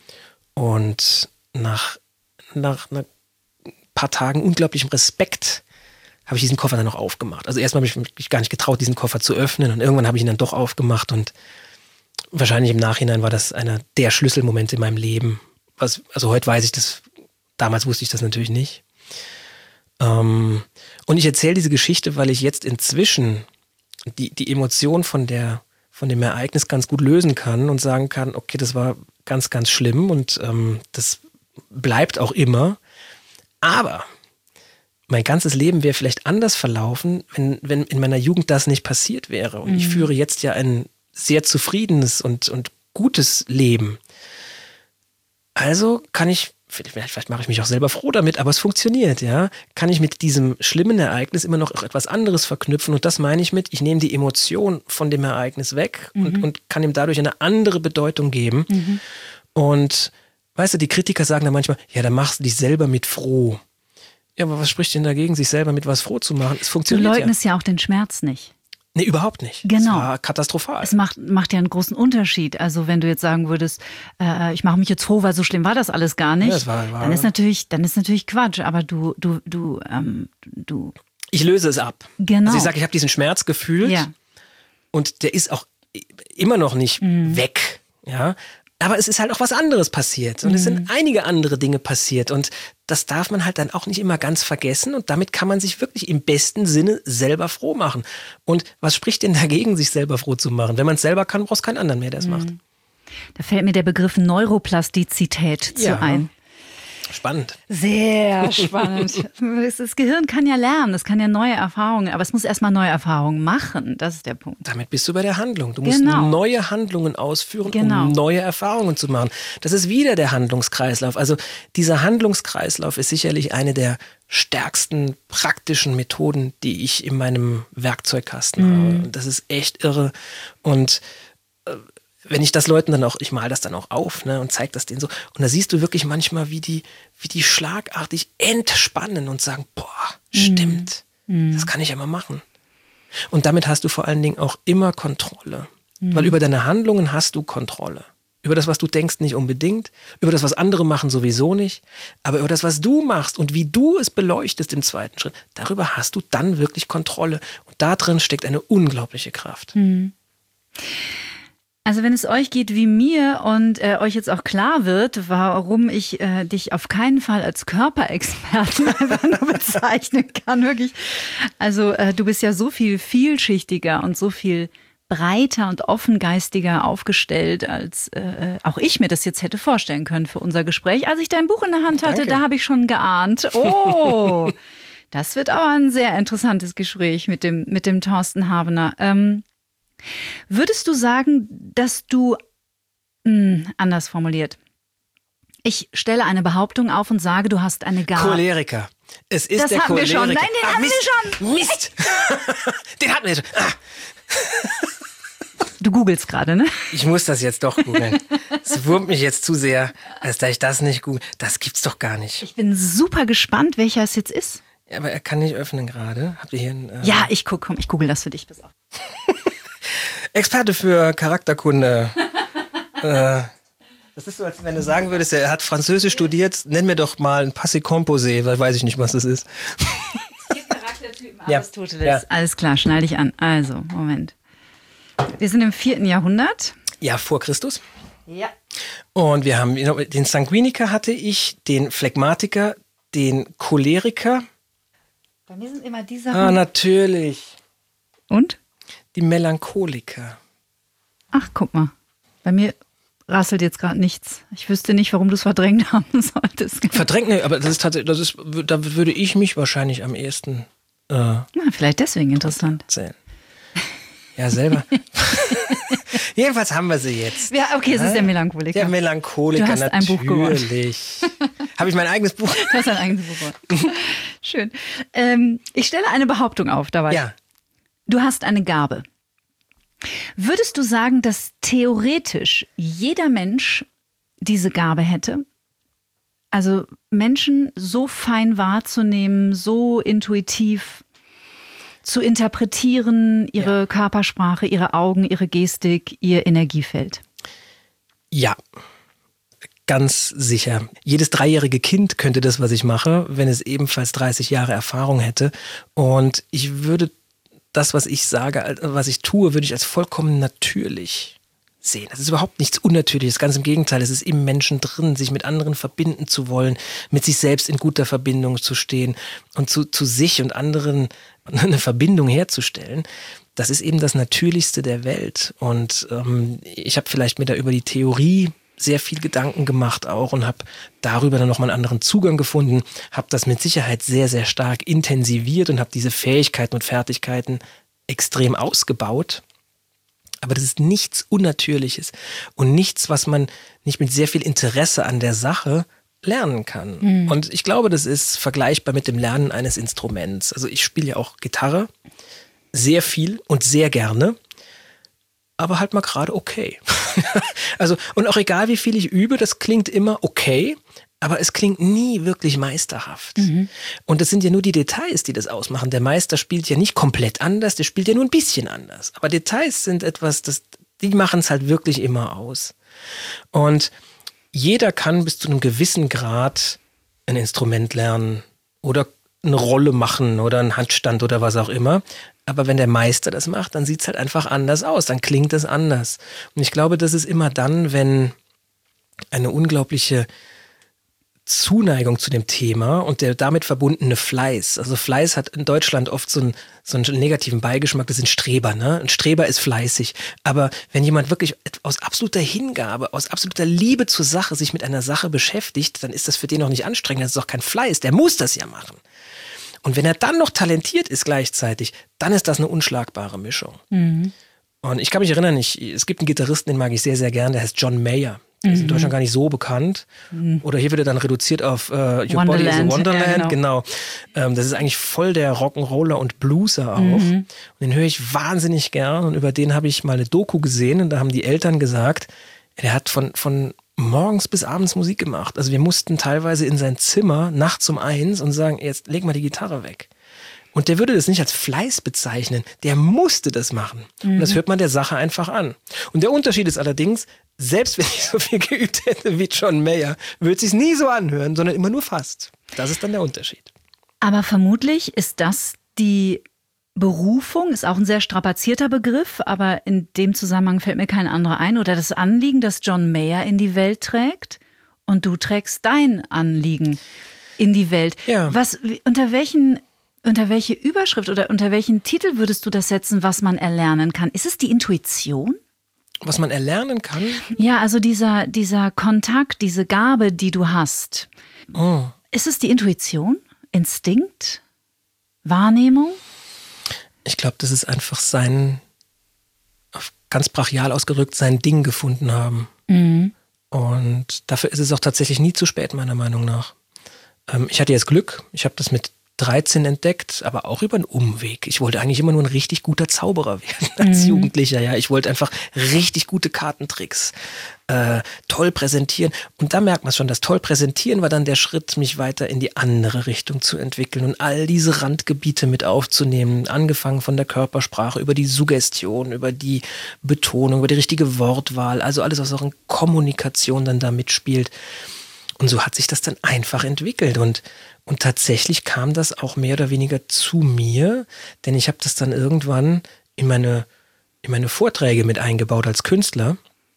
Und nach, nach ein paar Tagen unglaublichem Respekt habe ich diesen Koffer dann noch aufgemacht. Also erstmal habe ich mich gar nicht getraut, diesen Koffer zu öffnen und irgendwann habe ich ihn dann doch aufgemacht und wahrscheinlich im Nachhinein war das einer der Schlüsselmomente in meinem Leben. Was, also heute weiß ich das, damals wusste ich das natürlich nicht. Ähm, und ich erzähle diese Geschichte, weil ich jetzt inzwischen die, die Emotion von, der, von dem Ereignis ganz gut lösen kann und sagen kann, okay, das war ganz, ganz schlimm und ähm, das bleibt auch immer. Aber mein ganzes Leben wäre vielleicht anders verlaufen, wenn, wenn in meiner Jugend das nicht passiert wäre. Und mhm. ich führe jetzt ja ein sehr zufriedenes und, und gutes Leben. Also kann ich, vielleicht, vielleicht mache ich mich auch selber froh damit, aber es funktioniert, ja. Kann ich mit diesem schlimmen Ereignis immer noch etwas anderes verknüpfen und das meine ich mit, ich nehme die Emotion von dem Ereignis weg mhm. und, und kann ihm dadurch eine andere Bedeutung geben. Mhm. Und weißt du, die Kritiker sagen dann manchmal, ja, dann machst du dich selber mit froh. Ja, aber was spricht denn dagegen, sich selber mit was froh zu machen? Es funktioniert ja. Du leugnest ja. ja auch den Schmerz nicht. Nee, überhaupt nicht. Genau. Das war katastrophal. Es macht, macht ja einen großen Unterschied. Also wenn du jetzt sagen würdest, äh, ich mache mich jetzt froh, weil so schlimm war das alles gar nicht, ja, das war, war, dann ist natürlich, dann ist natürlich Quatsch. Aber du, du, du, ähm, du. Ich löse es ab. Genau. Also ich sage, ich habe diesen Schmerz gefühlt ja. und der ist auch immer noch nicht mhm. weg. Ja. Aber es ist halt auch was anderes passiert und mhm. es sind einige andere Dinge passiert und das darf man halt dann auch nicht immer ganz vergessen und damit kann man sich wirklich im besten Sinne selber froh machen. Und was spricht denn dagegen, sich selber froh zu machen? Wenn man es selber kann, brauchst keinen anderen mehr, der es mhm. macht. Da fällt mir der Begriff Neuroplastizität zu ja. ein. Spannend. Sehr spannend. Das Gehirn kann ja lernen, es kann ja neue Erfahrungen, aber es muss erstmal neue Erfahrungen machen. Das ist der Punkt. Damit bist du bei der Handlung. Du musst genau. neue Handlungen ausführen, genau. um neue Erfahrungen zu machen. Das ist wieder der Handlungskreislauf. Also dieser Handlungskreislauf ist sicherlich eine der stärksten praktischen Methoden, die ich in meinem Werkzeugkasten mhm. habe. Das ist echt irre. Und äh, wenn ich das Leuten dann auch, ich mal das dann auch auf, ne, und zeige das denen so. Und da siehst du wirklich manchmal, wie die, wie die schlagartig entspannen und sagen, boah, stimmt, mm. das kann ich ja mal machen. Und damit hast du vor allen Dingen auch immer Kontrolle. Mm. Weil über deine Handlungen hast du Kontrolle. Über das, was du denkst, nicht unbedingt. Über das, was andere machen, sowieso nicht. Aber über das, was du machst und wie du es beleuchtest im zweiten Schritt, darüber hast du dann wirklich Kontrolle. Und da drin steckt eine unglaubliche Kraft. Mm. Also wenn es euch geht wie mir und äh, euch jetzt auch klar wird, warum ich äh, dich auf keinen Fall als Körperexperten einfach nur bezeichnen kann, wirklich. Also äh, du bist ja so viel vielschichtiger und so viel breiter und offengeistiger aufgestellt, als äh, auch ich mir das jetzt hätte vorstellen können für unser Gespräch. Als ich dein Buch in der Hand hatte, Danke. Da habe ich schon geahnt, oh, das wird aber ein sehr interessantes Gespräch mit dem, mit dem Thorsten Havener. Ähm, Würdest du sagen, dass du, mh, anders formuliert, ich stelle eine Behauptung auf und sage, du hast eine Gabe. Choleriker. Es ist das der haben Choleriker. wir schon. Nein, den ah, haben Mist. wir schon. Mist. Den hatten wir schon. Ah. Du googelst gerade, ne? Ich muss das jetzt doch googeln. Es wurmt mich jetzt zu sehr, als da ich das nicht google. Das gibt's doch gar nicht. Ich bin super gespannt, welcher es jetzt ist. Ja, aber er kann nicht öffnen gerade. Habt ihr hier ein... Äh ja, ich guck, komm, ich google das für dich. Pass auf. Experte für Charakterkunde. äh, das ist so, als wenn du sagen würdest, er hat Französisch studiert, nenn mir doch mal ein Passé Composé, weil weiß ich nicht, was das ist. Es gibt Charaktertypen ja. Aristoteles. Ja. Alles klar, schnall dich an. Also, Moment. Wir sind im vierten Jahrhundert. Ja, vor Christus. Ja. Und wir haben den Sanguiniker hatte ich, den Phlegmatiker, den Choleriker. Bei mir sind immer die Sachen. Ah, natürlich. Und? Die Melancholiker. Ach, guck mal. Bei mir rasselt jetzt gerade nichts. Ich wüsste nicht, warum du es verdrängt haben solltest. Verdrängt, ne, aber das ist tatsächlich, das ist, da würde ich mich wahrscheinlich am ehesten äh, Na, vielleicht deswegen interessant. Erzählen. Ja, selber. Jedenfalls haben wir sie jetzt. Ja, okay, es ist der Melancholiker. Der Melancholiker, du hast natürlich. Ein Buch gewonnen. Habe ich mein eigenes Buch? Du hast ein eigenes Buch gewonnen. Schön. Ähm, ich stelle eine Behauptung auf dabei. Ja. Du hast eine Gabe. Würdest du sagen, dass theoretisch jeder Mensch diese Gabe hätte? Also Menschen so fein wahrzunehmen, so intuitiv zu interpretieren, ihre ja. Körpersprache, ihre Augen, ihre Gestik, ihr Energiefeld? Ja, ganz sicher. Jedes dreijährige Kind könnte das, was ich mache, wenn es ebenfalls dreißig Jahre Erfahrung hätte. Und ich würde das, was ich sage, was ich tue, würde ich als vollkommen natürlich sehen. Das ist überhaupt nichts Unnatürliches, ganz im Gegenteil. Es ist im Menschen drin, sich mit anderen verbinden zu wollen, mit sich selbst in guter Verbindung zu stehen und zu, zu sich und anderen eine Verbindung herzustellen. Das ist eben das Natürlichste der Welt. Und ähm, ich habe vielleicht mir da über die Theorie sehr viel Gedanken gemacht auch und habe darüber dann nochmal einen anderen Zugang gefunden, habe das mit Sicherheit sehr, sehr stark intensiviert und habe diese Fähigkeiten und Fertigkeiten extrem ausgebaut. Aber das ist nichts Unnatürliches und nichts, was man nicht mit sehr viel Interesse an der Sache lernen kann. Mhm. Und ich glaube, das ist vergleichbar mit dem Lernen eines Instruments. Also ich spiele ja auch Gitarre, sehr viel und sehr gerne, aber halt mal gerade okay. Also, und auch egal wie viel ich übe, das klingt immer okay, aber es klingt nie wirklich meisterhaft. Mhm. Und das sind ja nur die Details, die das ausmachen. Der Meister spielt ja nicht komplett anders, der spielt ja nur ein bisschen anders. Aber Details sind etwas, das, die machen es halt wirklich immer aus. Und jeder kann bis zu einem gewissen Grad ein Instrument lernen oder eine Rolle machen oder einen Handstand oder was auch immer. Aber wenn der Meister das macht, dann sieht es halt einfach anders aus, dann klingt es anders. Und ich glaube, das ist immer dann, wenn eine unglaubliche Zuneigung zu dem Thema und der damit verbundene Fleiß. Also Fleiß hat in Deutschland oft so einen, so einen negativen Beigeschmack, das sind Streber, ne? Ein Streber ist fleißig. Aber wenn jemand wirklich aus absoluter Hingabe, aus absoluter Liebe zur Sache sich mit einer Sache beschäftigt, dann ist das für den noch nicht anstrengend, das ist doch kein Fleiß, der muss das ja machen. Und wenn er dann noch talentiert ist gleichzeitig, dann ist das eine unschlagbare Mischung. Mhm. Und ich kann mich erinnern, ich, es gibt einen Gitarristen, den mag ich sehr, sehr gern, der heißt John Mayer. Der ist in Deutschland gar nicht so bekannt. Mhm. Oder hier wird er dann reduziert auf äh, Your Body is a Wonderland. Ja, genau. genau. Ähm, das ist eigentlich voll der Rock'n'Roller und Blueser auch. Mhm. Und den höre ich wahnsinnig gern. Und über den habe ich mal eine Doku gesehen. Und da haben die Eltern gesagt, der hat von, von morgens bis abends Musik gemacht. Also wir mussten teilweise in sein Zimmer nachts um eins und sagen, jetzt leg mal die Gitarre weg. Und der würde das nicht als Fleiß bezeichnen. Der musste das machen. Mhm. Und das hört man der Sache einfach an. Und der Unterschied ist allerdings, selbst wenn ich so viel geübt hätte wie John Mayer, würde es sich nie so anhören, sondern immer nur fast. Das ist dann der Unterschied. Aber vermutlich ist das die Berufung ist auch ein sehr strapazierter Begriff, aber in dem Zusammenhang fällt mir kein anderer ein. Oder das Anliegen, das John Mayer in die Welt trägt und du trägst dein Anliegen in die Welt. Ja. Was, unter welchen, unter welche Überschrift oder unter welchen Titel würdest du das setzen, was man erlernen kann? Ist es die Intuition? Was man erlernen kann? Ja, also dieser, dieser Kontakt, diese Gabe, die du hast. Oh. Ist es die Intuition? Instinkt? Wahrnehmung? Ich glaube, das ist einfach sein, ganz brachial ausgedrückt, sein Ding gefunden haben. Mhm. Und dafür ist es auch tatsächlich nie zu spät, meiner Meinung nach. Ähm, ich hatte jetzt Glück, ich habe das mit dreizehn entdeckt, aber auch über einen Umweg. Ich wollte eigentlich immer nur ein richtig guter Zauberer werden als mhm. Jugendlicher. Ja, ich wollte einfach richtig gute Kartentricks äh, toll präsentieren. Und da merkt man schon, das toll präsentieren war dann der Schritt, mich weiter in die andere Richtung zu entwickeln und all diese Randgebiete mit aufzunehmen. Angefangen von der Körpersprache, über die Suggestion, über die Betonung, über die richtige Wortwahl. Also alles, was auch in Kommunikation dann da mitspielt. Und so hat sich das dann einfach entwickelt. Und Und tatsächlich kam das auch mehr oder weniger zu mir, denn ich habe das dann irgendwann in meine, in meine Vorträge mit eingebaut als Künstler.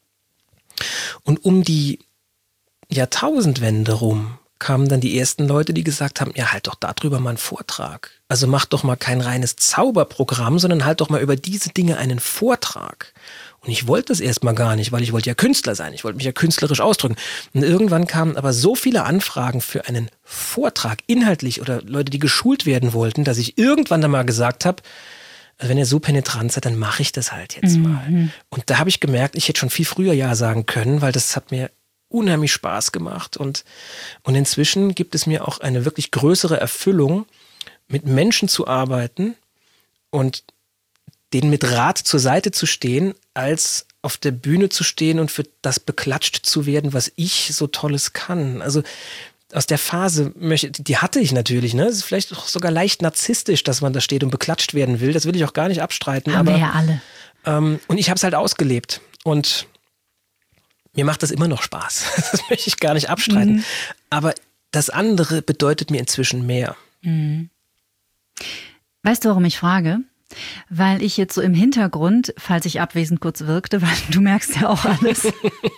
Und um die Jahrtausendwende rum kamen dann die ersten Leute, die gesagt haben, ja, halt doch darüber mal einen Vortrag. Also mach doch mal kein reines Zauberprogramm, sondern halt doch mal über diese Dinge einen Vortrag. Und ich wollte das erstmal gar nicht, weil ich wollte ja Künstler sein. Ich wollte mich ja künstlerisch ausdrücken. Und irgendwann kamen aber so viele Anfragen für einen Vortrag, inhaltlich, oder Leute, die geschult werden wollten, dass ich irgendwann dann mal gesagt habe, also wenn ihr so penetrant seid, dann mache ich das halt jetzt Mhm. mal. Und da habe ich gemerkt, ich hätte schon viel früher Ja sagen können, weil das hat mir unheimlich Spaß gemacht. Und, und inzwischen gibt es mir auch eine wirklich größere Erfüllung, mit Menschen zu arbeiten und denen mit Rat zur Seite zu stehen, als auf der Bühne zu stehen und für das beklatscht zu werden, was ich so Tolles kann. Also aus der Phase, möchte, die hatte ich natürlich, ne? Es ist vielleicht auch sogar leicht narzisstisch, dass man da steht und beklatscht werden will. Das will ich auch gar nicht abstreiten. Haben aber, wir ja alle. Ähm, und ich habe es halt ausgelebt. Und mir macht das immer noch Spaß. Das möchte ich gar nicht abstreiten. Mhm. Aber das andere bedeutet mir inzwischen mehr. Mhm. Weißt du, warum ich frage? Weil ich jetzt so im Hintergrund, falls ich abwesend kurz wirkte, weil du merkst ja auch alles,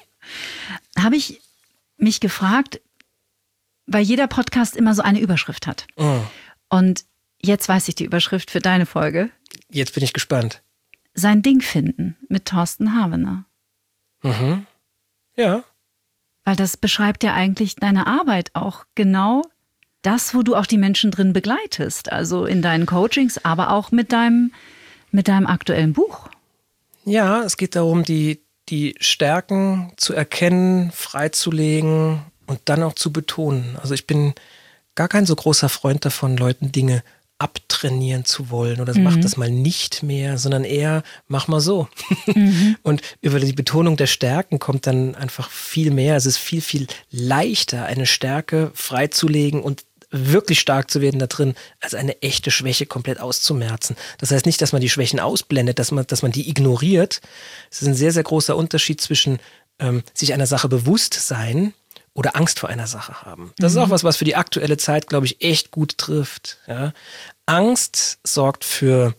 habe ich mich gefragt, weil jeder Podcast immer so eine Überschrift hat. Oh. Und jetzt weiß ich die Überschrift für deine Folge. Jetzt bin ich gespannt. Sein Ding finden mit Thorsten Havener. Mhm. Ja. Weil das beschreibt ja eigentlich deine Arbeit auch genau. Das, wo du auch die Menschen drin begleitest, also in deinen Coachings, aber auch mit deinem, mit deinem aktuellen Buch. Ja, es geht darum, die, die Stärken zu erkennen, freizulegen und dann auch zu betonen. Also ich bin gar kein so großer Freund davon, Leuten Dinge abtrainieren zu wollen oder mhm. mach das mal nicht mehr, sondern eher mach mal so. Mhm. Und über die Betonung der Stärken kommt dann einfach viel mehr. Es ist viel, viel leichter, eine Stärke freizulegen und wirklich stark zu werden da drin, als eine echte Schwäche komplett auszumerzen. Das heißt nicht, dass man die Schwächen ausblendet, dass man, dass man die ignoriert. Es ist ein sehr, sehr großer Unterschied zwischen ähm, sich einer Sache bewusst sein oder Angst vor einer Sache haben. Das mhm. ist auch was, was für die aktuelle Zeit, glaube ich, echt gut trifft. Ja? Angst sorgt für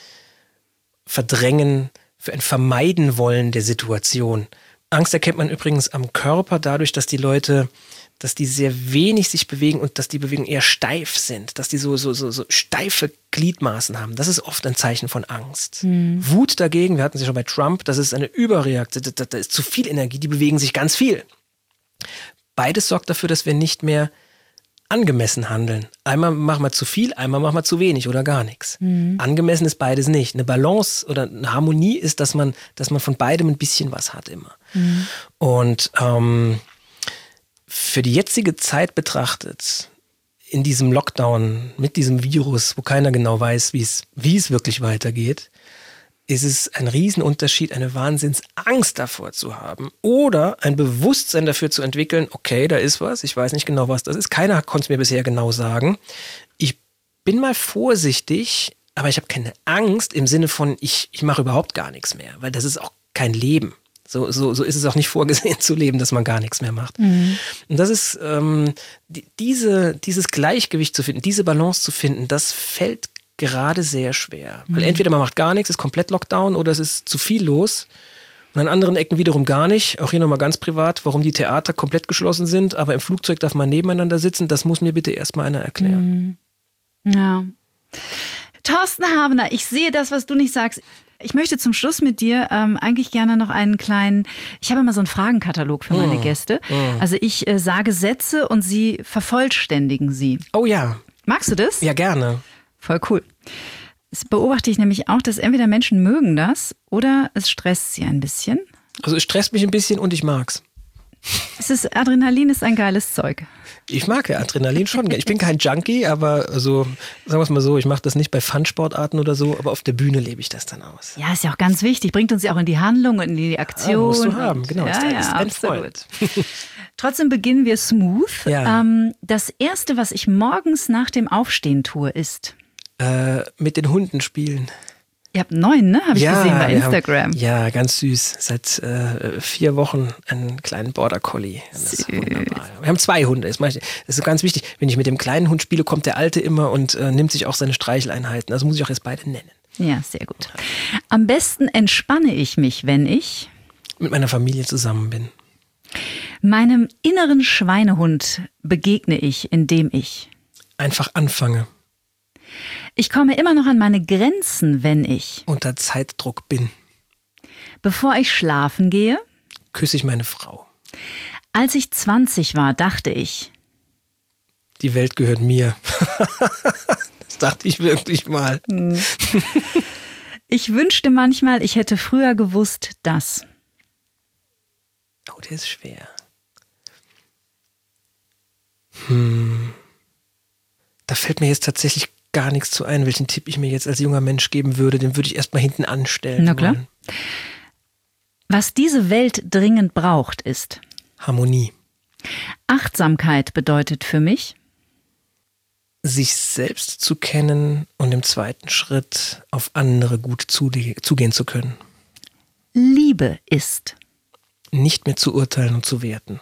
Verdrängen, für ein Vermeiden wollen der Situation. Angst erkennt man übrigens am Körper dadurch, dass die Leute, dass die sehr wenig sich bewegen und dass die Bewegungen eher steif sind, dass die so, so, so, so steife Gliedmaßen haben. Das ist oft ein Zeichen von Angst. Mhm. Wut dagegen, wir hatten sie schon bei Trump, das ist eine Überreaktion, da, da ist zu viel Energie, die bewegen sich ganz viel. Beides sorgt dafür, dass wir nicht mehr angemessen handeln. Einmal machen wir zu viel, einmal machen wir zu wenig oder gar nichts. Mhm. Angemessen ist beides nicht. Eine Balance oder eine Harmonie ist, dass man, dass man von beidem ein bisschen was hat immer. Mhm. Und ähm, für die jetzige Zeit betrachtet, in diesem Lockdown, mit diesem Virus, wo keiner genau weiß, wie es, wie es wirklich weitergeht, ist es ein Riesenunterschied, eine Wahnsinnsangst davor zu haben oder ein Bewusstsein dafür zu entwickeln, okay, da ist was, ich weiß nicht genau, was das ist. Keiner konnte es mir bisher genau sagen. Ich bin mal vorsichtig, aber ich habe keine Angst im Sinne von, ich, ich mache überhaupt gar nichts mehr, weil das ist auch kein Leben. So, so, so ist es auch nicht vorgesehen zu leben, dass man gar nichts mehr macht. Mhm. Und das ist, ähm, die, diese, dieses Gleichgewicht zu finden, diese Balance zu finden, das fällt gerade sehr schwer. Weil mhm. entweder man macht gar nichts, ist komplett Lockdown oder es ist zu viel los. Und an anderen Ecken wiederum gar nicht. Auch hier nochmal ganz privat, warum die Theater komplett geschlossen sind, aber im Flugzeug darf man nebeneinander sitzen. Das muss mir bitte erstmal einer erklären. Mhm. Ja. Thorsten Havener, ich sehe das, was du nicht sagst. Ich möchte zum Schluss mit dir ähm, eigentlich gerne noch einen kleinen, ich habe immer so einen Fragenkatalog für meine mm. Gäste. Mm. Also ich äh, sage Sätze und sie vervollständigen sie. Oh ja. Magst du das? Ja, gerne. Voll cool. Das beobachte ich nämlich auch, dass entweder Menschen mögen das oder es stresst sie ein bisschen. Also es stresst mich ein bisschen und ich mag's. Es ist, Adrenalin ist ein geiles Zeug. Ich mag ja Adrenalin schon. Ich bin kein Junkie, aber also, sagen wir es mal so, ich mache das nicht bei Fun-Sportarten oder so, aber auf der Bühne lebe ich das dann aus. Ja, ist ja auch ganz wichtig. Bringt uns ja auch in die Handlung und in die Aktion. Ja, musst du haben, genau. Ja, ist ein, ja, ist ein absolut. Trotzdem beginnen wir smooth. Ja. Ähm, das Erste, was ich morgens nach dem Aufstehen tue, ist? Äh, mit den Hunden spielen. Ihr habt neun, ne? Habe ich ja, gesehen bei Instagram. Haben, ja, ganz süß. Seit äh, vier Wochen einen kleinen Border Collie. Das ist wunderbar. Wir haben zwei Hunde. Das, ich, das ist ganz wichtig. Wenn ich mit dem kleinen Hund spiele, kommt der Alte immer und äh, nimmt sich auch seine Streicheleinheiten. Also muss ich auch jetzt beide nennen. Ja, sehr gut. Am besten entspanne ich mich, wenn ich mit meiner Familie zusammen bin. Meinem inneren Schweinehund begegne ich, indem ich einfach anfange. Ich komme immer noch an meine Grenzen, wenn ich unter Zeitdruck bin. Bevor ich schlafen gehe, küsse ich meine Frau. Als ich zwanzig war, dachte ich, die Welt gehört mir. Das dachte ich wirklich mal. Ich wünschte manchmal, ich hätte früher gewusst, dass. Oh, der ist schwer. Hm. Da fällt mir jetzt tatsächlich gar nichts zu ein, welchen Tipp ich mir jetzt als junger Mensch geben würde. Den würde ich erstmal hinten anstellen. Na klar. Wollen. Was diese Welt dringend braucht, ist Harmonie. Achtsamkeit bedeutet für mich, sich selbst zu kennen und im zweiten Schritt auf andere gut zugehen zu können. Liebe ist nicht mehr zu urteilen und zu werten.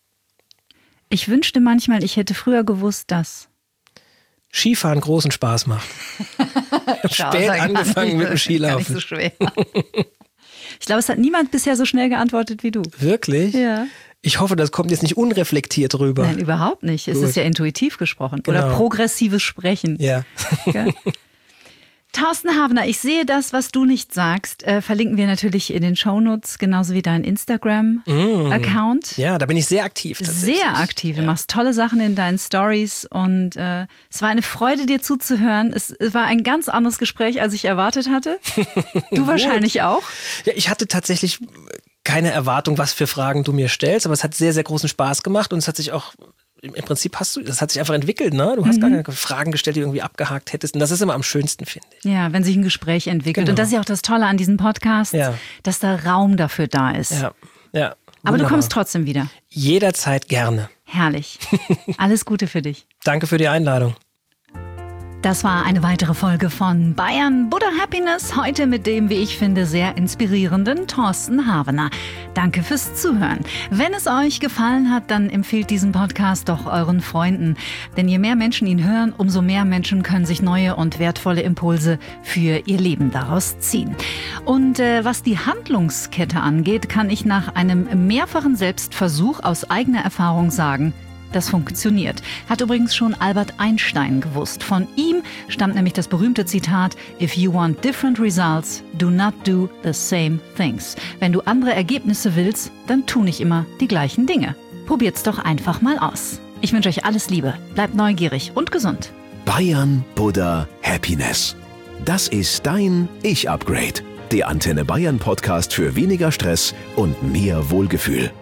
Ich wünschte manchmal, ich hätte früher gewusst, dass Skifahren großen Spaß macht. Ich habe spät angefangen mit dem Skilaufen. Gar nicht so schwer. Ich glaube, es hat niemand bisher so schnell geantwortet wie du. Wirklich? Ja. Ich hoffe, das kommt jetzt nicht unreflektiert rüber. Nein, überhaupt nicht. Gut. Es ist ja intuitiv gesprochen. Genau. Oder progressives Sprechen. Ja. Ja. Thorsten Havener, ich sehe das, was du nicht sagst, äh, verlinken wir natürlich in den Shownotes, genauso wie dein Instagram-Account. Mm. Ja, da bin ich sehr aktiv. Sehr aktiv. Du ja. machst tolle Sachen in deinen Stories und äh, es war eine Freude, dir zuzuhören. Es, es war ein ganz anderes Gespräch, als ich erwartet hatte. Du wahrscheinlich auch. Ja, ich hatte tatsächlich keine Erwartung, was für Fragen du mir stellst, aber es hat sehr, sehr großen Spaß gemacht und es hat sich auch im Prinzip hast du, das hat sich einfach entwickelt, ne? Du hast mhm. gar keine Fragen gestellt, die du irgendwie abgehakt hättest. Und das ist immer am schönsten, finde ich. Ja, wenn sich ein Gespräch entwickelt. Genau. Und das ist ja auch das Tolle an diesem Podcast, ja. dass da Raum dafür da ist. Ja, ja. Aber du kommst trotzdem wieder. Jederzeit gerne. Herrlich. Alles Gute für dich. Danke für die Einladung. Das war eine weitere Folge von Bayern Buddha Happiness, heute mit dem, wie ich finde, sehr inspirierenden Thorsten Havener. Danke fürs Zuhören. Wenn es euch gefallen hat, dann empfehlt diesen Podcast doch euren Freunden. Denn je mehr Menschen ihn hören, umso mehr Menschen können sich neue und wertvolle Impulse für ihr Leben daraus ziehen. Und äh, was die Handlungskette angeht, kann ich nach einem mehrfachen Selbstversuch aus eigener Erfahrung sagen, das funktioniert. Hat übrigens schon Albert Einstein gewusst. Von ihm stammt nämlich das berühmte Zitat: If you want different results, do not do the same things. Wenn du andere Ergebnisse willst, dann tu nicht immer die gleichen Dinge. Probiert's doch einfach mal aus. Ich wünsche euch alles Liebe. Bleibt neugierig und gesund. Bayern Buddha Happiness. Das ist dein Ich-Upgrade. Der Antenne Bayern Podcast für weniger Stress und mehr Wohlgefühl.